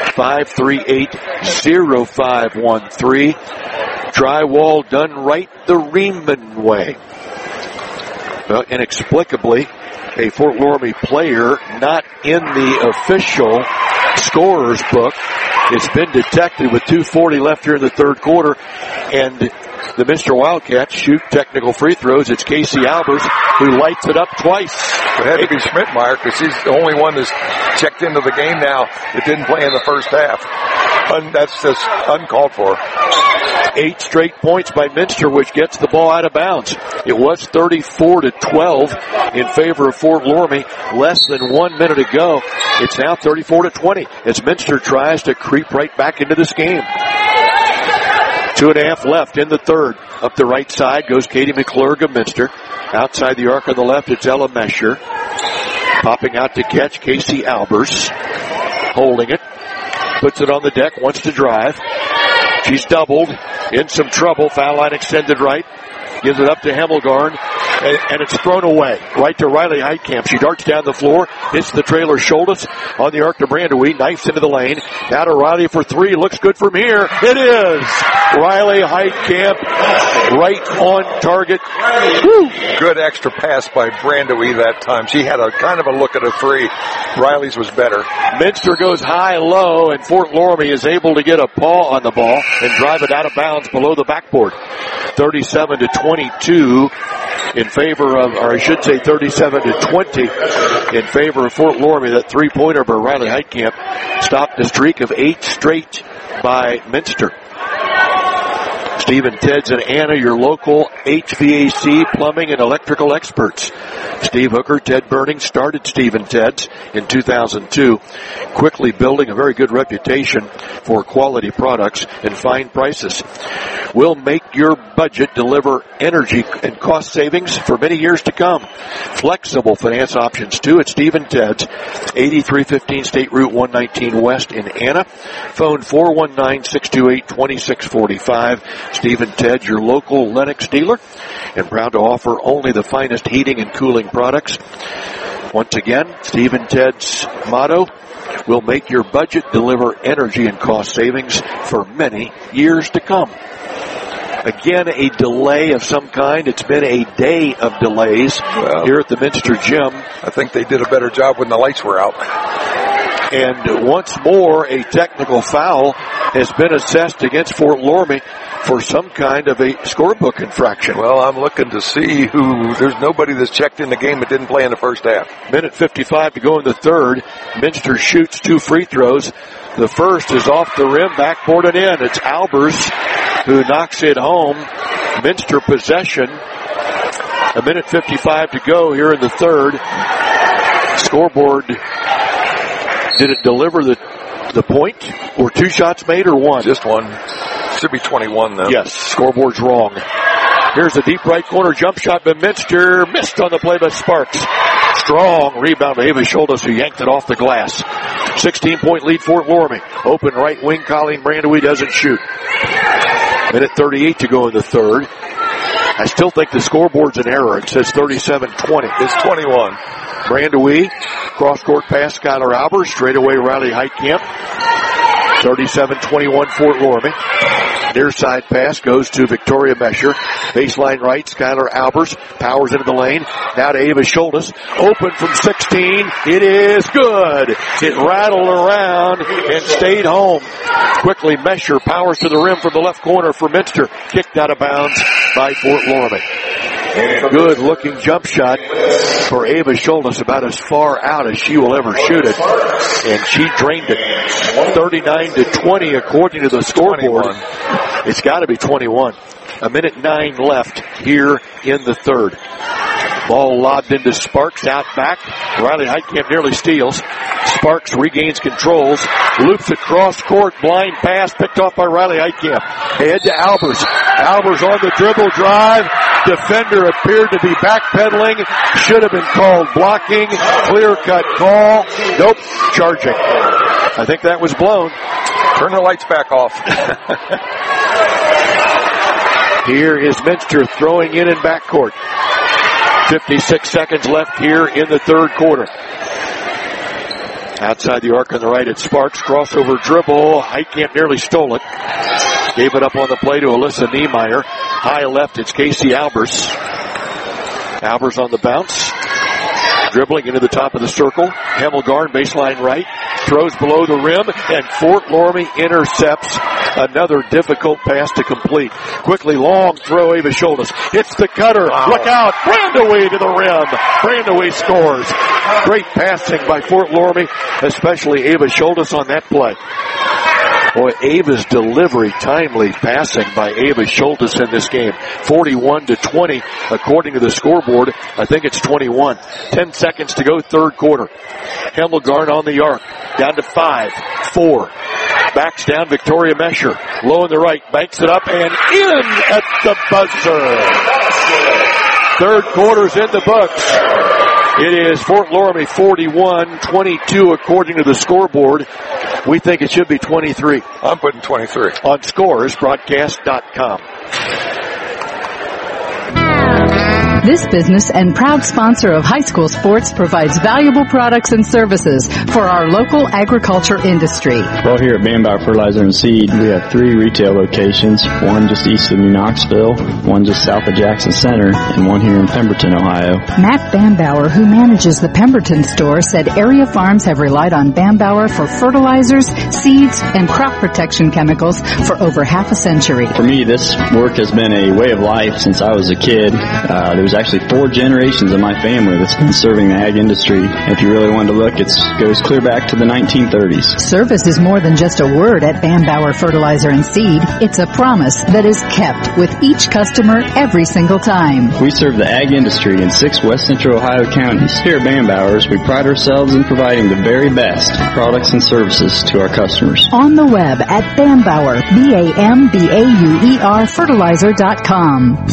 538-0513. Drywall done right the Riemann way. Well, inexplicably, a Fort Loramie player not in the official scorer's book. It's been detected with 2:40 left here in the third quarter, and the Minster Wildcats shoot technical free throws. It's Casey Albers who lights it up twice. It had to be Schmidtmeyer because he's the only one that's checked into the game now that didn't play in the first half. That's just uncalled for. 8 straight points by Minster, which gets the ball out of bounds. It was 34-12 in favor of Fort Loramie. Less than 1 minute ago. It's now 34-20 as Minster tries to creep right back into this game. 2.5 left in the third. Up the right side goes Katie McClurg of Minster. Outside the arc on the left, it's Ella Mesher. Popping out to catch Casey Albers. Holding it. Puts it on the deck, wants to drive. She's doubled. In some trouble. Foul line extended right. Gives it up to Hemmelgarn. And it's thrown away. Right to Riley Heitkamp. She darts down the floor. Hits the trailer Schultes on the arc to Brandewie. Knifes into the lane. Now to Riley for three. Looks good from here. It is. Riley Heitkamp right on target. Woo. Good extra pass by Brandewie that time. She had a kind of a look at a three. Riley's was better. Minster goes high-low, and Fort Loramie is able to get a paw on the ball and drive it out of bounds below the backboard. 37-22 in favor of, or I should say 37-20 in favor of Fort Loramie. That three-pointer by Riley Heitkamp stopped the streak of 8 straight by Minster. Stephen Ted's and Anna, your local HVAC, plumbing, and electrical experts. Steve Hooker, Ted Burning started Stephen Ted's in 2002, quickly building a very good reputation for quality products and fine prices. We'll make your budget deliver energy and cost savings for many years to come. Flexible finance options, too, at Stephen Ted's, 8315 State Route 119 West in Anna. Phone 419-628-2645. Stephen Ted, your local Lennox dealer, and proud to offer only the finest heating and cooling products. Once again, Stephen Ted's motto, will make your budget deliver energy and cost savings for many years to come. Again, a delay of some kind. It's been a day of delays here at the Minster Gym. I think they did a better job when the lights were out. And once more, a technical foul has been assessed against Fort Loramie for some kind of a scorebook infraction. Well, I'm looking to see who. There's nobody that's checked in the game that didn't play in the first half. Minute 55 to go in the third. Minster shoots 2 free throws. The first is off the rim, backboarded in. It's Albers who knocks it home. Minster possession. A minute 55 to go here in the third. Scoreboard. Did it deliver the point? Or 2 shots made or 1? Just 1. Should be 21 though. Yes, scoreboard's wrong. Here's a deep right corner jump shot by Minster. Missed on the play by Sparks. Strong rebound by Ava Schultes, who yanked it off the glass. 16-point lead Fort Loramie. Open right wing, Colleen Brandewie doesn't shoot. Minute 38 to go in the third. I still think the scoreboard's an error. It says 37-20. It's 21. Brandewie, cross-court pass, Skylar Albers, straight away Riley Heitkamp. 37-21 Fort Loramie. Near side pass goes to Victoria Mesher. Baseline right, Skylar Albers powers into the lane. Now to Ava Schultes. Open from 16. It is good. It rattled around and stayed home. Quickly Mesher powers to the rim from the left corner for Minster. Kicked out of bounds by Fort Loramie. Good looking jump shot for Ava Schultes, about as far out as she will ever shoot it. And she drained it. 39-20 according to the scoreboard. It's got to be 21. 1:09 left here in the third. Ball lobbed into Sparks out back. Riley Heitkamp nearly steals. Sparks regains controls. Loops across court. Blind pass picked off by Riley Heitkamp. Ahead to Albers. Albers on the dribble drive. Defender appeared to be backpedaling. Should have been called blocking. Clear-cut call. Nope. Charging. I think that was blown. Turn the lights back off. Here is Minster throwing in backcourt. 56 seconds left here in the third quarter. Outside the arc on the right, it's Sparks. Crossover dribble. Heitkamp nearly stole it. Gave it up on the play to Alyssa Niemeyer. High left, it's Casey Albers. Albers on the bounce. Dribbling into the top of the circle. Hemmelgarn, baseline right. Throws below the rim, and Fort Loramie intercepts. Another difficult pass to complete. Quickly, long throw, Ava Schultes. Hits the cutter. Wow. Look out. Brandaway to the rim. Brandaway scores. Great passing by Fort Loramie, especially Ava Schultes on that play. Boy, Ava's delivery, timely passing by Ava Schultes in this game. 41-20, according to the scoreboard. I think it's 21. 10 seconds to go, third quarter. Hemmelgarn on the arc. Down to 5, 4. Backs down Victoria Mesher. Low in the right, banks it up and in at the buzzer. Third quarter's in the books. It is Fort Loramie 41-22 according to the scoreboard. We think it should be 23. I'm putting 23. On scoresbroadcast.com. This business and proud sponsor of high school sports provides valuable products and services for our local agriculture industry. Well, here at Bambauer Fertilizer and Seed, we have 3 retail locations, one just east of New Knoxville, one just south of Jackson Center, and one here in Pemberton, Ohio. Matt Bambauer, who manages the Pemberton store, said area farms have relied on Bambauer for fertilizers, seeds, and crop protection chemicals for over half a century. For me, this work has been a way of life since I was a kid. There's actually 4 generations of my family that's been serving the ag industry. If you really wanted to look, it goes clear back to the 1930s. Service is more than just a word at Bambauer Fertilizer and Seed. It's a promise that is kept with each customer every single time. We serve the ag industry in 6 West Central Ohio counties. Here at Bambauer's, we pride ourselves in providing the very best products and services to our customers. On the web at Bambauer, BAMBAUER fertilizer.com.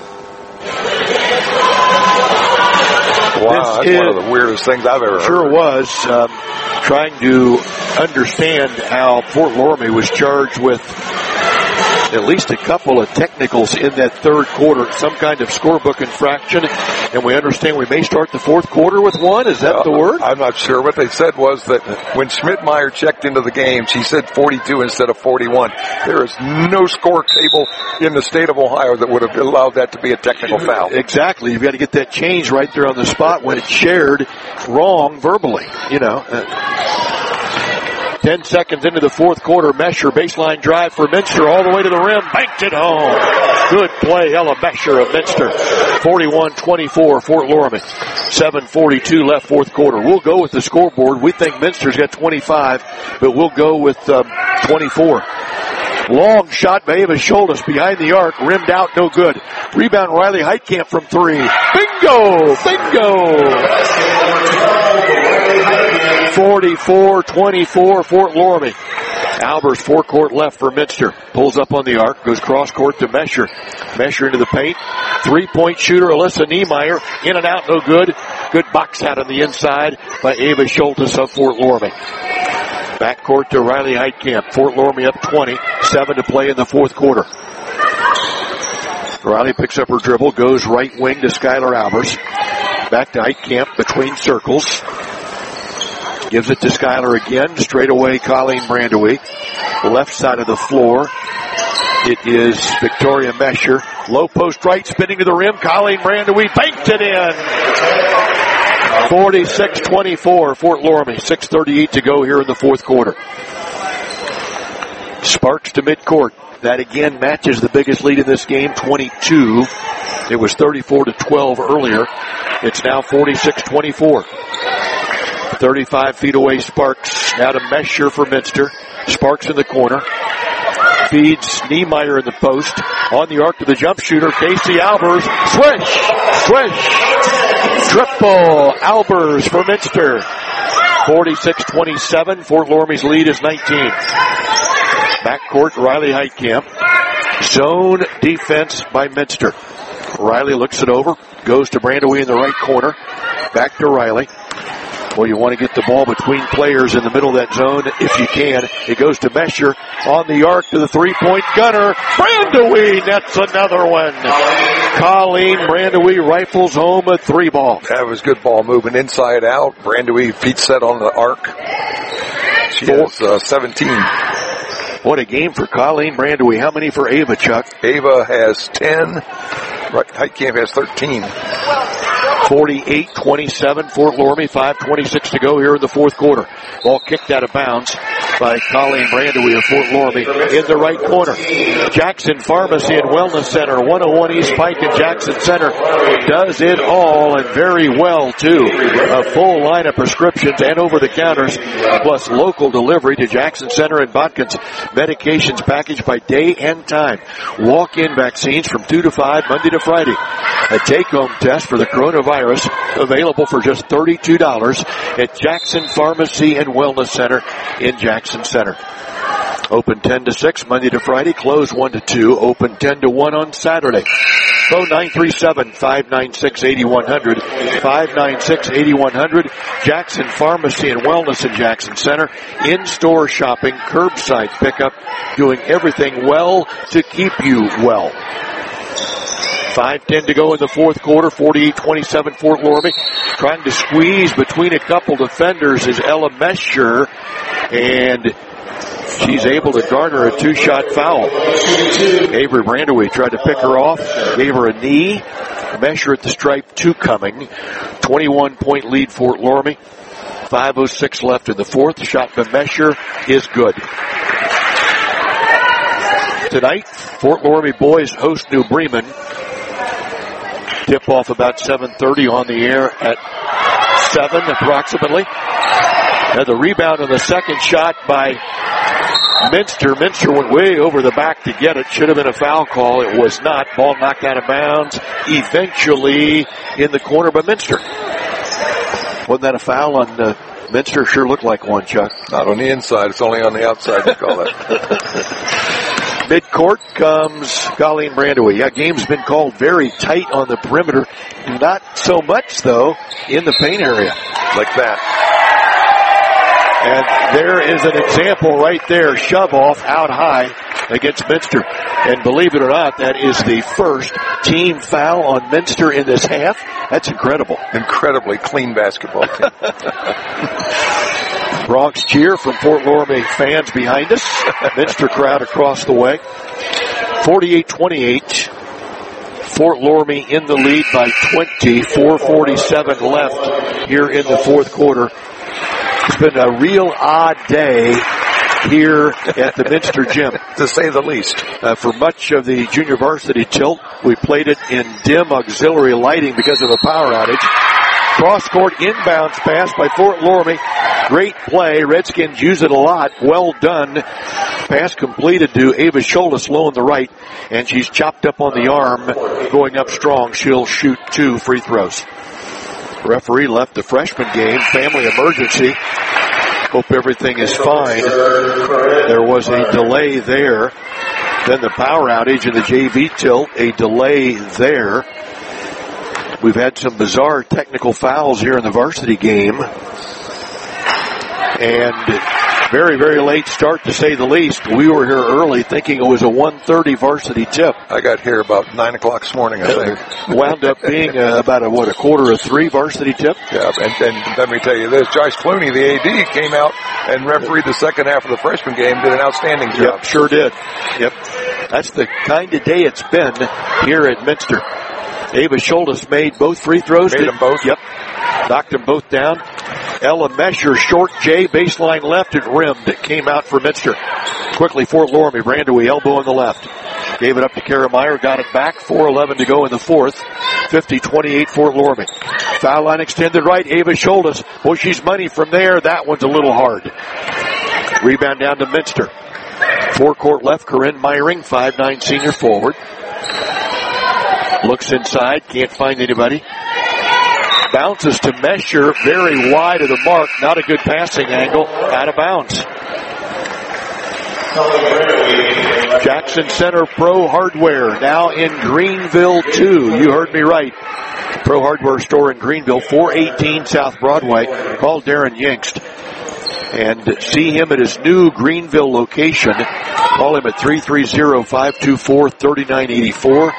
Wow, that's one of the weirdest things I've ever heard. Sure was. Trying to understand how Fort Loramie was charged with at least a couple of technicals in that third quarter, some kind of scorebook infraction, and we understand we may start the fourth quarter with one. Is that the word? I'm not sure. What they said was that when Schmidtmeyer checked into the game, she said 42 instead of 41. There is no score table in the state of Ohio that would have allowed that to be a technical foul. Exactly. You've got to get that change right there on the spot when it's shared wrong verbally, 10 seconds into the fourth quarter, Mesher, baseline drive for Minster all the way to the rim, banked it home. Good play, Ella Mesher of Minster. 41-24, Fort Loramie. 7:42 left fourth quarter. We'll go with the scoreboard. We think Minster's got 25, but we'll go with 24. Long shot by Ava Schultes behind the arc, rimmed out, no good. Rebound Riley Heitkamp from 3. Bingo! 44-24, Fort Loramie. Albers, forecourt left for Minster. Pulls up on the arc, goes cross court to Mesher. Mesher into the paint. 3-point shooter, Alyssa Niemeyer. In and out, no good. Good box out on the inside by Ava Schultes of Fort Loramie. Backcourt to Riley Heitkamp. Fort Loramie up 20. 7 to play in the fourth quarter. Riley picks up her dribble, goes right wing to Skylar Albers. Back to Heitkamp between circles. Gives it to Skylar again. Straight away, Colleen Brandaway. Left side of the floor. It is Victoria Mesher. Low post right, spinning to the rim. Colleen Brandaway banked it in. 46-24, Fort Loramie. 6:38 to go here in the fourth quarter. Sparks to midcourt. That again matches the biggest lead in this game, 22. It was 34-12 earlier. It's now 46-24. 35 feet away, Sparks. Now to Mesher for Minster. Sparks in the corner. feeds Niemeyer in the post. On the arc to the jump shooter, Casey Albers. Swish. Triple Albers for Minster. 46-27. Fort Loramie's lead is 19. Backcourt, Riley Heitkamp. Zone defense by Minster. Riley looks it over. Goes to Brandewee in the right corner. Back to Riley. Well, you want to get the ball between players in the middle of that zone if you can. It goes to Mesher on the arc to the three-point gunner. Brandewee nets another one. Colleen Brandewee rifles home a 3-ball. That was good ball moving inside out. Brandewee feet set on the arc. She has 17. What a game for Colleen Brandewee. How many for Ava, Chuck? Ava has 10. Right, Heitkamp has 13. 48-27, Fort Loramie, 5:26 to go here in the fourth quarter. Ball kicked out of bounds by Colleen Brandewee of Fort Loramie in the right corner. Jackson Pharmacy and Wellness Center, 101 East Pike and Jackson Center does it all and very well too. A full line of prescriptions and over-the-counters plus local delivery to Jackson Center and Botkins. Medications packaged by day and time. Walk-in vaccines from 2 to 5 Monday to Friday. A take-home test for the coronavirus available for just $32 at Jackson Pharmacy and Wellness Center in Jackson Center. Open 10 to 6 Monday to Friday, close 1 to 2, open 10 to 1 on Saturday. Phone 937-596-8100, 596-8100. Jackson Pharmacy and Wellness in Jackson Center. In-store shopping, curbside pickup, doing everything well to keep you well. 5:10 to go in the fourth quarter, 48-27 Fort Loramie. Trying to squeeze between a couple defenders is Ella Mesher, and she's able to garner a 2-shot foul. Avery Brandewee tried to pick her off, gave her a knee. Mesher at the stripe, 2 coming. 21-point lead Fort Loramie. 5:06 left in the fourth. Shot by Mesher is good. Tonight, Fort Loramie boys host New Bremen. Tip-off about 7:30 on the air at 7 approximately. And the rebound on the second shot by Minster. Minster went way over the back to get it. Should have been a foul call. It was not. Ball knocked out of bounds. Eventually in the corner by Minster. Wasn't that a foul on Minster? Sure looked like one, Chuck. Not on the inside. It's only on the outside, they call it. Midcourt comes Colleen Brandewee. Yeah, game's been called very tight on the perimeter. Not so much, though, in the paint area. Like that. And there is an example right there. Shove off out high against Minster. And believe it or not, that is the first team foul on Minster in this half. That's incredible. Incredibly clean basketball team. Bronx cheer from Fort Loramie fans behind us. Minster crowd across the way. 48-28. Fort Loramie in the lead by 20. 4:47 left here in the fourth quarter. It's been a real odd day here at the Minster Gym, to say the least. For much of the junior varsity tilt, we played it in dim auxiliary lighting because of a power outage. Cross-court inbounds pass by Fort Loramie. Great play. Redskins use it a lot. Well done. Pass completed to Ava Scholas low on the right, and she's chopped up on the arm, going up strong. She'll shoot 2 free throws. Referee left the freshman game. Family emergency. Hope everything is fine. There was a delay there. Then the power outage in the JV tilt. A delay there. We've had some bizarre technical fouls here in the varsity game. And very, very late start, to say the least. We were here early thinking it was a 1:30 varsity tip. I got here about 9 o'clock this morning, I think. Wound up being about a 2:45 varsity tip. Yeah, and let me tell you this. Joyce Clooney, the AD, came out and refereed the second half of the freshman game, did an outstanding job. Yep, sure did. Yep. That's the kind of day it's been here at Minster. Ava Scholas made both free throws. Made them both? Yep. Knocked them both down. Ella Mesher, short J, baseline left and rimmed. It came out for Minster. Quickly, Fort Loramie. Brandewee, elbow on the left. Gave it up to Kara Meyer, got it back. 4:11 to go in the fourth. 50-28 Fort Loramie. Foul line extended right. Ava Scholas. Boy, she's money from there. That one's a little hard. Rebound down to Minster. Forecourt left, Corinne Meyering, 5'9" senior forward. Looks inside, can't find anybody. Bounces to Mesher, very wide of the mark. Not a good passing angle, out of bounds. Jackson Center Pro Hardware, now in Greenville, too. You heard me right. Pro Hardware store in Greenville, 418 South Broadway. Call Darren Yingst and see him at his new Greenville location. Call him at 330-524-3984.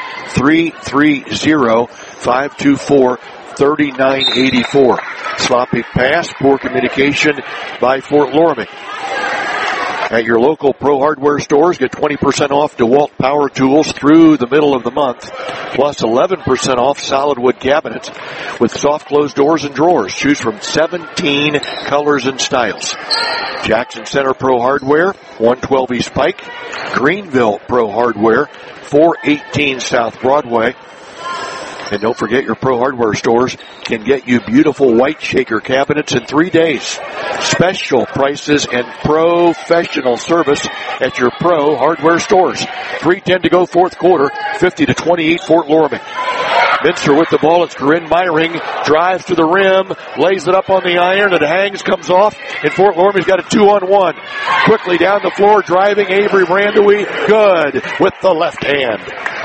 330-524-3984. Sloppy pass, poor communication by Fort Loramie. At your local Pro Hardware stores, get 20% off DeWalt Power Tools through the middle of the month, plus 11% off solid wood cabinets with soft closed doors and drawers. Choose from 17 colors and styles. Jackson Center Pro Hardware, 112 East Pike. Greenville Pro Hardware, 418 South Broadway. And don't forget, your Pro Hardware stores can get you beautiful white shaker cabinets in 3 days. Special prices and professional service at your Pro Hardware stores. 3:10 to go, fourth quarter, 50-28 Fort Loramie. Minster with the ball. It's Corinne Meyering. Drives to the rim, lays it up on the iron, and hangs, comes off, and Fort Loramie's got a 2-on-1. Quickly down the floor, driving Avery Brandewie. Good with the left hand.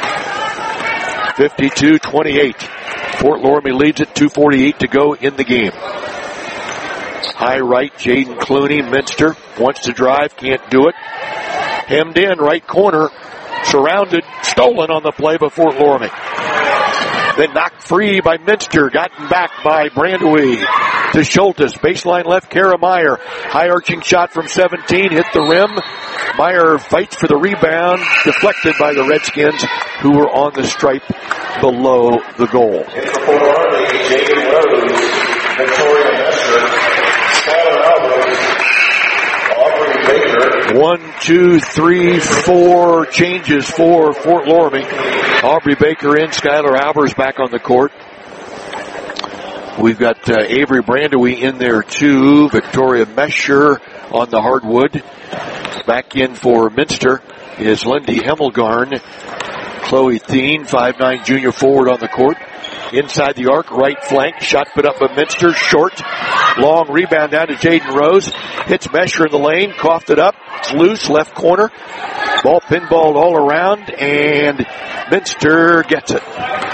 52-28. Fort Loramie leads it, 2:48 to go in the game. High right, Jaden Clooney. Minster wants to drive, can't do it. Hemmed in, right corner, surrounded, stolen on the play by Fort Loramie. Then knocked free by Minster, gotten back by Brandewie to Schultes. Baseline left, Kara Meyer. High arching shot from 17, hit the rim. Meyer fights for the rebound, deflected by the Redskins, who were on the stripe below the goal. In for Fort Loramie, Jaden Rose, Victoria Messer, Skylar Albers, Aubrey Baker. 1, 2, 3, 4 changes for Fort Loramie. Aubrey Baker in, Skylar Albers back on the court. We've got Avery Brandewie in there too. Victoria Mesher on the hardwood. Back in for Minster is Lindy Hemmelgarn. Chloe Thien, 5'9" junior forward on the court. Inside the arc, right flank. Shot put up by Minster. Short. Long rebound down to Jaden Rose. Hits Mesher in the lane. Coughed it up. It's loose. Left corner. Ball pinballed all around. And Minster gets it.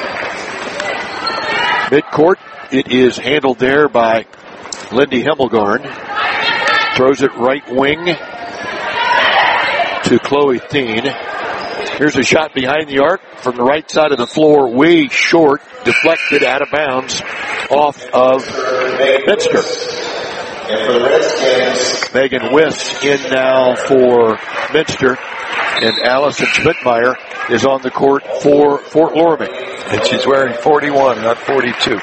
Midcourt. It is handled there by Lindy Hemmelgarn. Throws it right wing to Chloe Thien. Here's a shot behind the arc from the right side of the floor, way short, deflected out of bounds off of Minster. And for the Redskins, Megan Wiss in now for Minster, and Allison Schmidtmeyer is on the court for Fort Loramie. And she's wearing 41, not 42.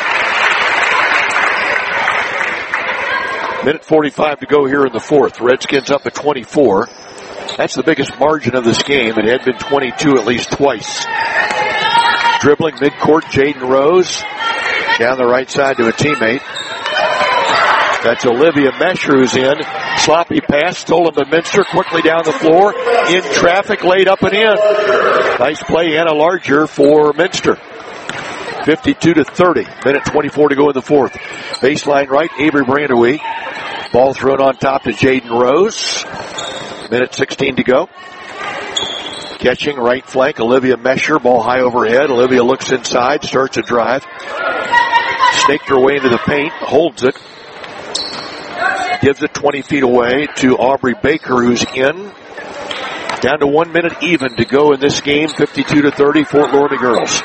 Minute 45 to go here in the fourth. Redskins up at 24. That's the biggest margin of this game. It had been 22 at least twice. Dribbling midcourt, Jaden Rose. Down the right side to a teammate. That's Olivia Mesher who's in. Sloppy pass, stolen by Minster. Quickly down the floor. In traffic, laid up and in. Nice play, Anna Larger for Minster. 52-30. Minute 24 to go in the fourth. Baseline right, Avery Brandewie. Ball thrown on top to Jaden Rose. Minute 16 to go. Catching right flank, Olivia Mesher. Ball high overhead. Olivia looks inside, starts a drive. Snaked her way into the paint, holds it. Gives it 20 feet away to Aubrey Baker, who's in. Down to 1 minute even to go in this game. 52-30, Fort Loramie girls.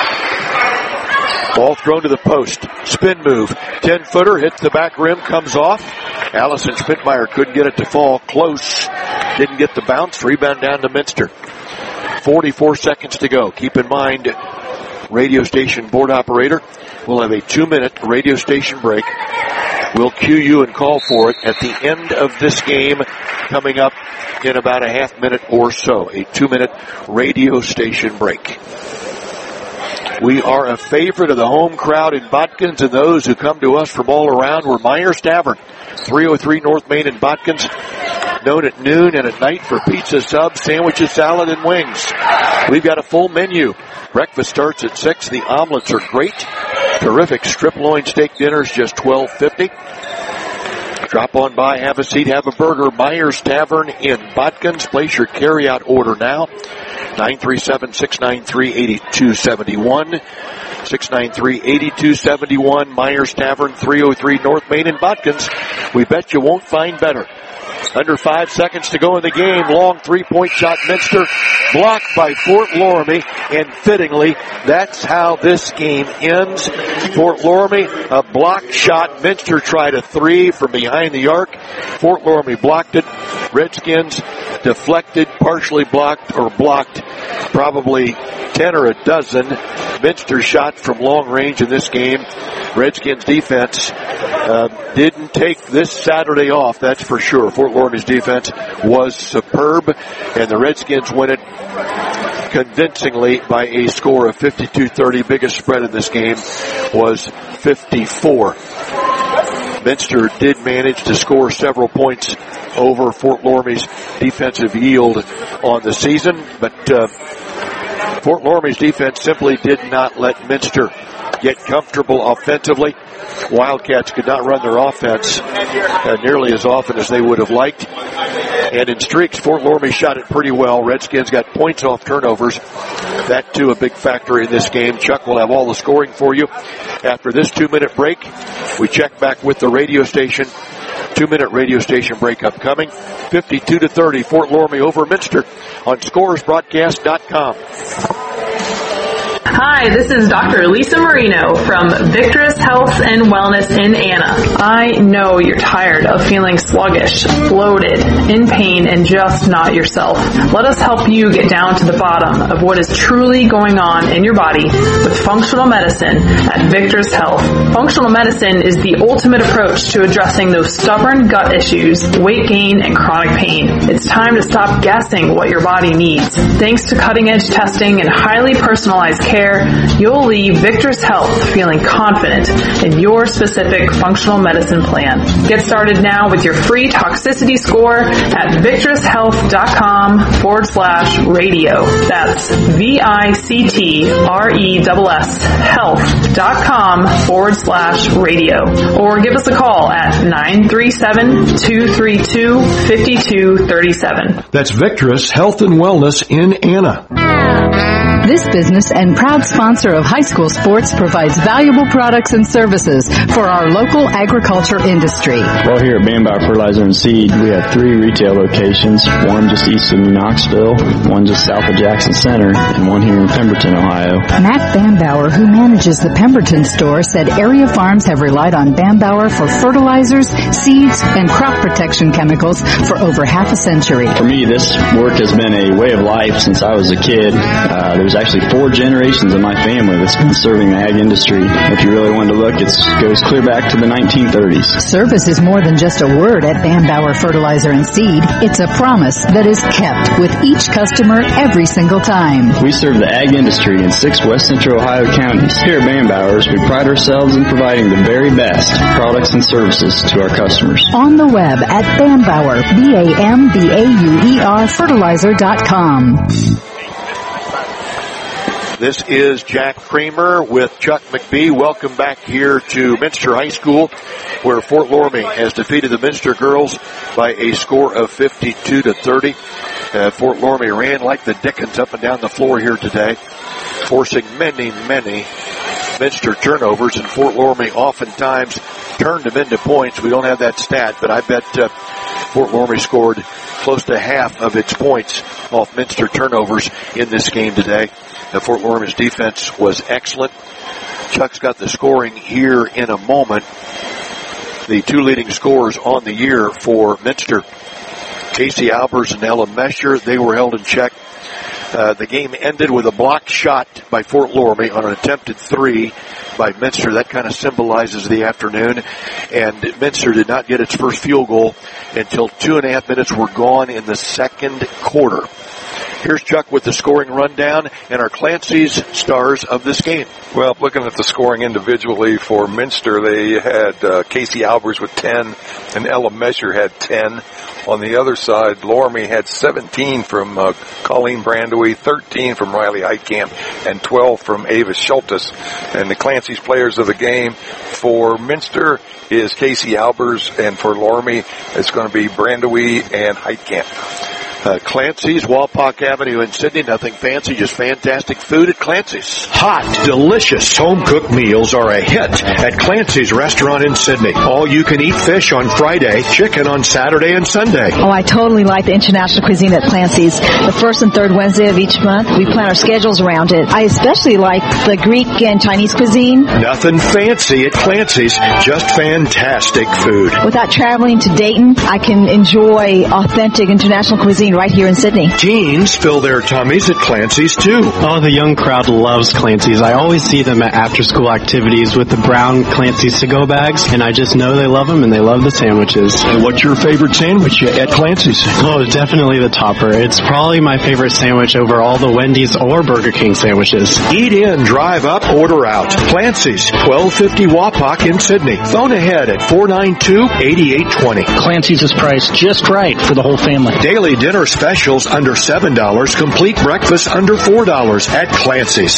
Ball thrown to the post. Spin move. 10-footer hits the back rim, comes off. Allison Schmidtmeyer couldn't get it to fall. Close. Didn't get the bounce. Rebound down to Minster. 44 seconds to go. Keep in mind, radio station board operator, we'll have a 2-minute radio station break. We'll cue you and call for it at the end of this game coming up in about a half minute or so. A 2-minute radio station break. We are a favorite of the home crowd in Botkins and those who come to us from all around. We're Myers Tavern, 303 North Main in Botkins. known at noon and at night for pizza, subs, sandwiches, salad, and wings. We've got a full menu. Breakfast starts at 6. The omelets are great. Terrific strip loin steak dinners, just $12.50. Drop on by, have a seat, have a burger. Myers Tavern in Botkins. Place your carryout order now. 937-693-8271. 693-8271. Myers Tavern, 303 North Main in Botkins. We bet you won't find better. Under 5 seconds to go in the game. Long three-point shot, Minster, blocked by Fort Loramie, and fittingly, that's how this game ends. Fort Loramie, a blocked shot. Minster tried a three from behind the arc. Fort Loramie blocked it. Redskins deflected, partially blocked, or blocked probably 10 or a dozen. Minster shot from long range in this game. Redskins defense didn't take this Saturday off, that's for sure. Fort Loramie's defense was superb, and the Redskins win it convincingly by a score of 52-30. Biggest spread in this game was 54. Minster did manage to score several points over Fort Loramie's defensive yield on the season, but Fort Loramie's defense simply did not let Minster get comfortable offensively. Wildcats could not run their offense nearly as often as they would have liked. And in streaks, Fort Loramie shot it pretty well. Redskins got points off turnovers. That, too, a big factor in this game. Chuck will have all the scoring for you. After this 2-minute break, we check back with the radio station. 2-minute radio station break upcoming. 52-30, Fort Loramie over Minster on ScoresBroadcast.com. Hi, this is Dr. Lisa Marino from Victorous Health and Wellness in Anna. I know you're tired of feeling sluggish, bloated, in pain, and just not yourself. Let us help you get down to the bottom of what is truly going on in your body with functional medicine at Victorous Health. Functional medicine is the ultimate approach to addressing those stubborn gut issues, weight gain, and chronic pain. It's time to stop guessing what your body needs. Thanks to cutting-edge testing and highly personalized care, you'll leave Victor's Health feeling confident in your specific functional medicine plan. Get started now with your free toxicity score at victoroushealth.com/radio. That's VICTRESS health.com/radio. Or give us a call at 937-232-5237. That's Victorous Health and Wellness in Anna. This business and proud sponsor of high school sports provides valuable products and services for our local agriculture industry. Well, here at Bambauer Fertilizer and Seed, we have 3 retail locations, one just east of New Knoxville, one just south of Jackson Center, and one here in Pemberton, Ohio. Matt Bambauer, who manages the Pemberton store, said area farms have relied on Bambauer for fertilizers, seeds, and crop protection chemicals for over half a century. For me, this work has been a way of life since I was a kid. There's actually 4 generations of my family that's been serving the ag industry. If you really wanted to look, it goes clear back to the 1930s. Service is more than just a word at Bambauer Fertilizer and Seed. It's a promise that is kept with each customer every single time. We serve the ag industry in 6 West Central Ohio counties. Here at Bambauer's, we pride ourselves in providing the very best products and services to our customers. On the web at Bambauer, BAMBAUER fertilizer.com. This is Jack Kramer with Chuck McBee. Welcome back here to Minster High School, where Fort Loramie has defeated the Minster girls by a score of 52-30. Fort Loramie ran like the Dickens up and down the floor here today, forcing many Minster turnovers, and Fort Loramie oftentimes turned them into points. We don't have that stat, but I bet Fort Loramie scored close to half of its points off Minster turnovers in this game today. Fort Loramie's defense was excellent. Chuck's got the scoring here in a moment. The 2 leading scorers on the year for Minster, Casey Albers and Ella Mesher, they were held in check. The game ended with a blocked shot by Fort Loramie on an attempted 3 by Minster. That kind of symbolizes the afternoon. And Minster did not get its first field goal until 2.5 minutes were gone in the second quarter. Here's Chuck with the scoring rundown and our Clancy's stars of this game. Well, looking at the scoring individually for Minster, they had Casey Albers with 10 and Ella Mesher had 10. On the other side, Loramie had 17 from Colleen Brandewie, 13 from Riley Heitkamp, and 12 from Ava Schultes. And the Clancy's players of the game for Minster is Casey Albers, and for Loramie, it's going to be Brandewie and Heitkamp. Clancy's, Walpock Avenue in Sydney. Nothing fancy, just fantastic food at Clancy's. Hot, delicious home-cooked meals are a hit at Clancy's restaurant in Sydney. All-you-can-eat fish on Friday, chicken on Saturday and Sunday. Oh, I totally like the international cuisine at Clancy's. The first and third Wednesday of each month, we plan our schedules around it. I especially like the Greek and Chinese cuisine. Nothing fancy at Clancy's, just fantastic food. Without traveling to Dayton, I can enjoy authentic international cuisine right here in Sydney. Teens fill their tummies at Clancy's too. Oh, the young crowd loves Clancy's. I always see them at after-school activities with the brown Clancy's to-go bags, and I just know they love them and they love the sandwiches. What's your favorite sandwich at Clancy's? Oh, definitely the topper. It's probably my favorite sandwich over all the Wendy's or Burger King sandwiches. Eat in, drive up, order out. Clancy's, 1250 Wapak in Sydney. Phone ahead at 492-8820. Clancy's is priced just right for the whole family. Daily dinner specials under $7, complete breakfast under $4 at Clancy's.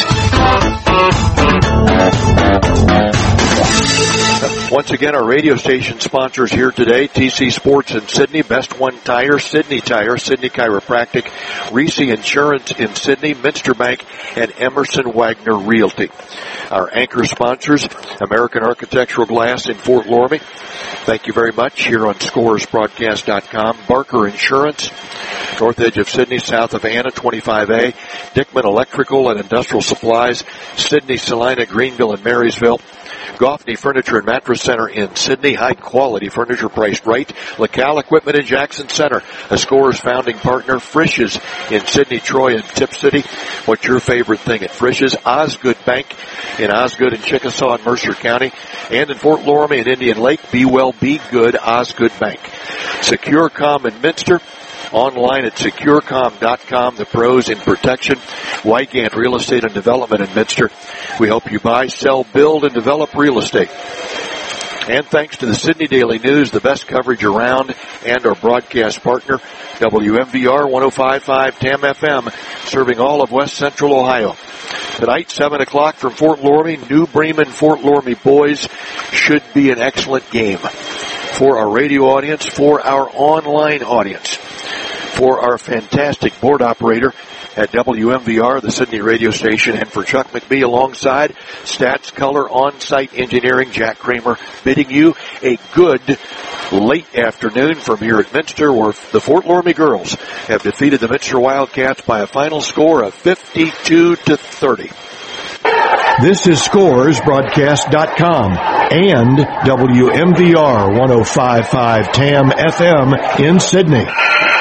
Once again, our radio station sponsors here today, TC Sports in Sydney, Best One Tire, Sydney Tire, Sydney Chiropractic, Reese Insurance in Sydney, Minster Bank, and Emerson Wagner Realty. Our anchor sponsors, American Architectural Glass in Fort Loramie. Thank you very much. Here on ScoresBroadcast.com, Barker Insurance, north edge of Sydney, south of Anna, 25A, Dickman Electrical and Industrial Supplies, Sydney, Salina, Greenville, and Marysville. Goffney Furniture and Mattress Center in Sydney, high-quality furniture priced right. LaCal Equipment in Jackson Center, a Scores founding partner. Frisch's in Sydney, Troy, and Tip City. What's your favorite thing at Frisch's? Osgood Bank in Osgood and Chickasaw and Mercer County. And in Fort Loramie and Indian Lake, Be Well, Be Good, Osgood Bank. SecureCom in Minster. Online at securecom.com, the pros in protection. Wygant Real Estate and Development in Minster. We help you buy, sell, build, and develop real estate. And thanks to the Sydney Daily News, the best coverage around, and our broadcast partner, WMVR 105.5 TAM FM, serving all of West Central Ohio. Tonight, 7 o'clock from Fort Loramie, New Bremen Fort Loramie boys. Should be an excellent game for our radio audience, for our online audience, for our fantastic board operator at WMVR, the Sydney radio station, and for Chuck McBee alongside Stats Color On-Site Engineering, Jack Kramer, bidding you a good late afternoon from here at Minster, where the Fort Loramie girls have defeated the Minster Wildcats by a final score of 52-30. This is ScoresBroadcast.com and WMVR 105.5 TAM FM in Sydney.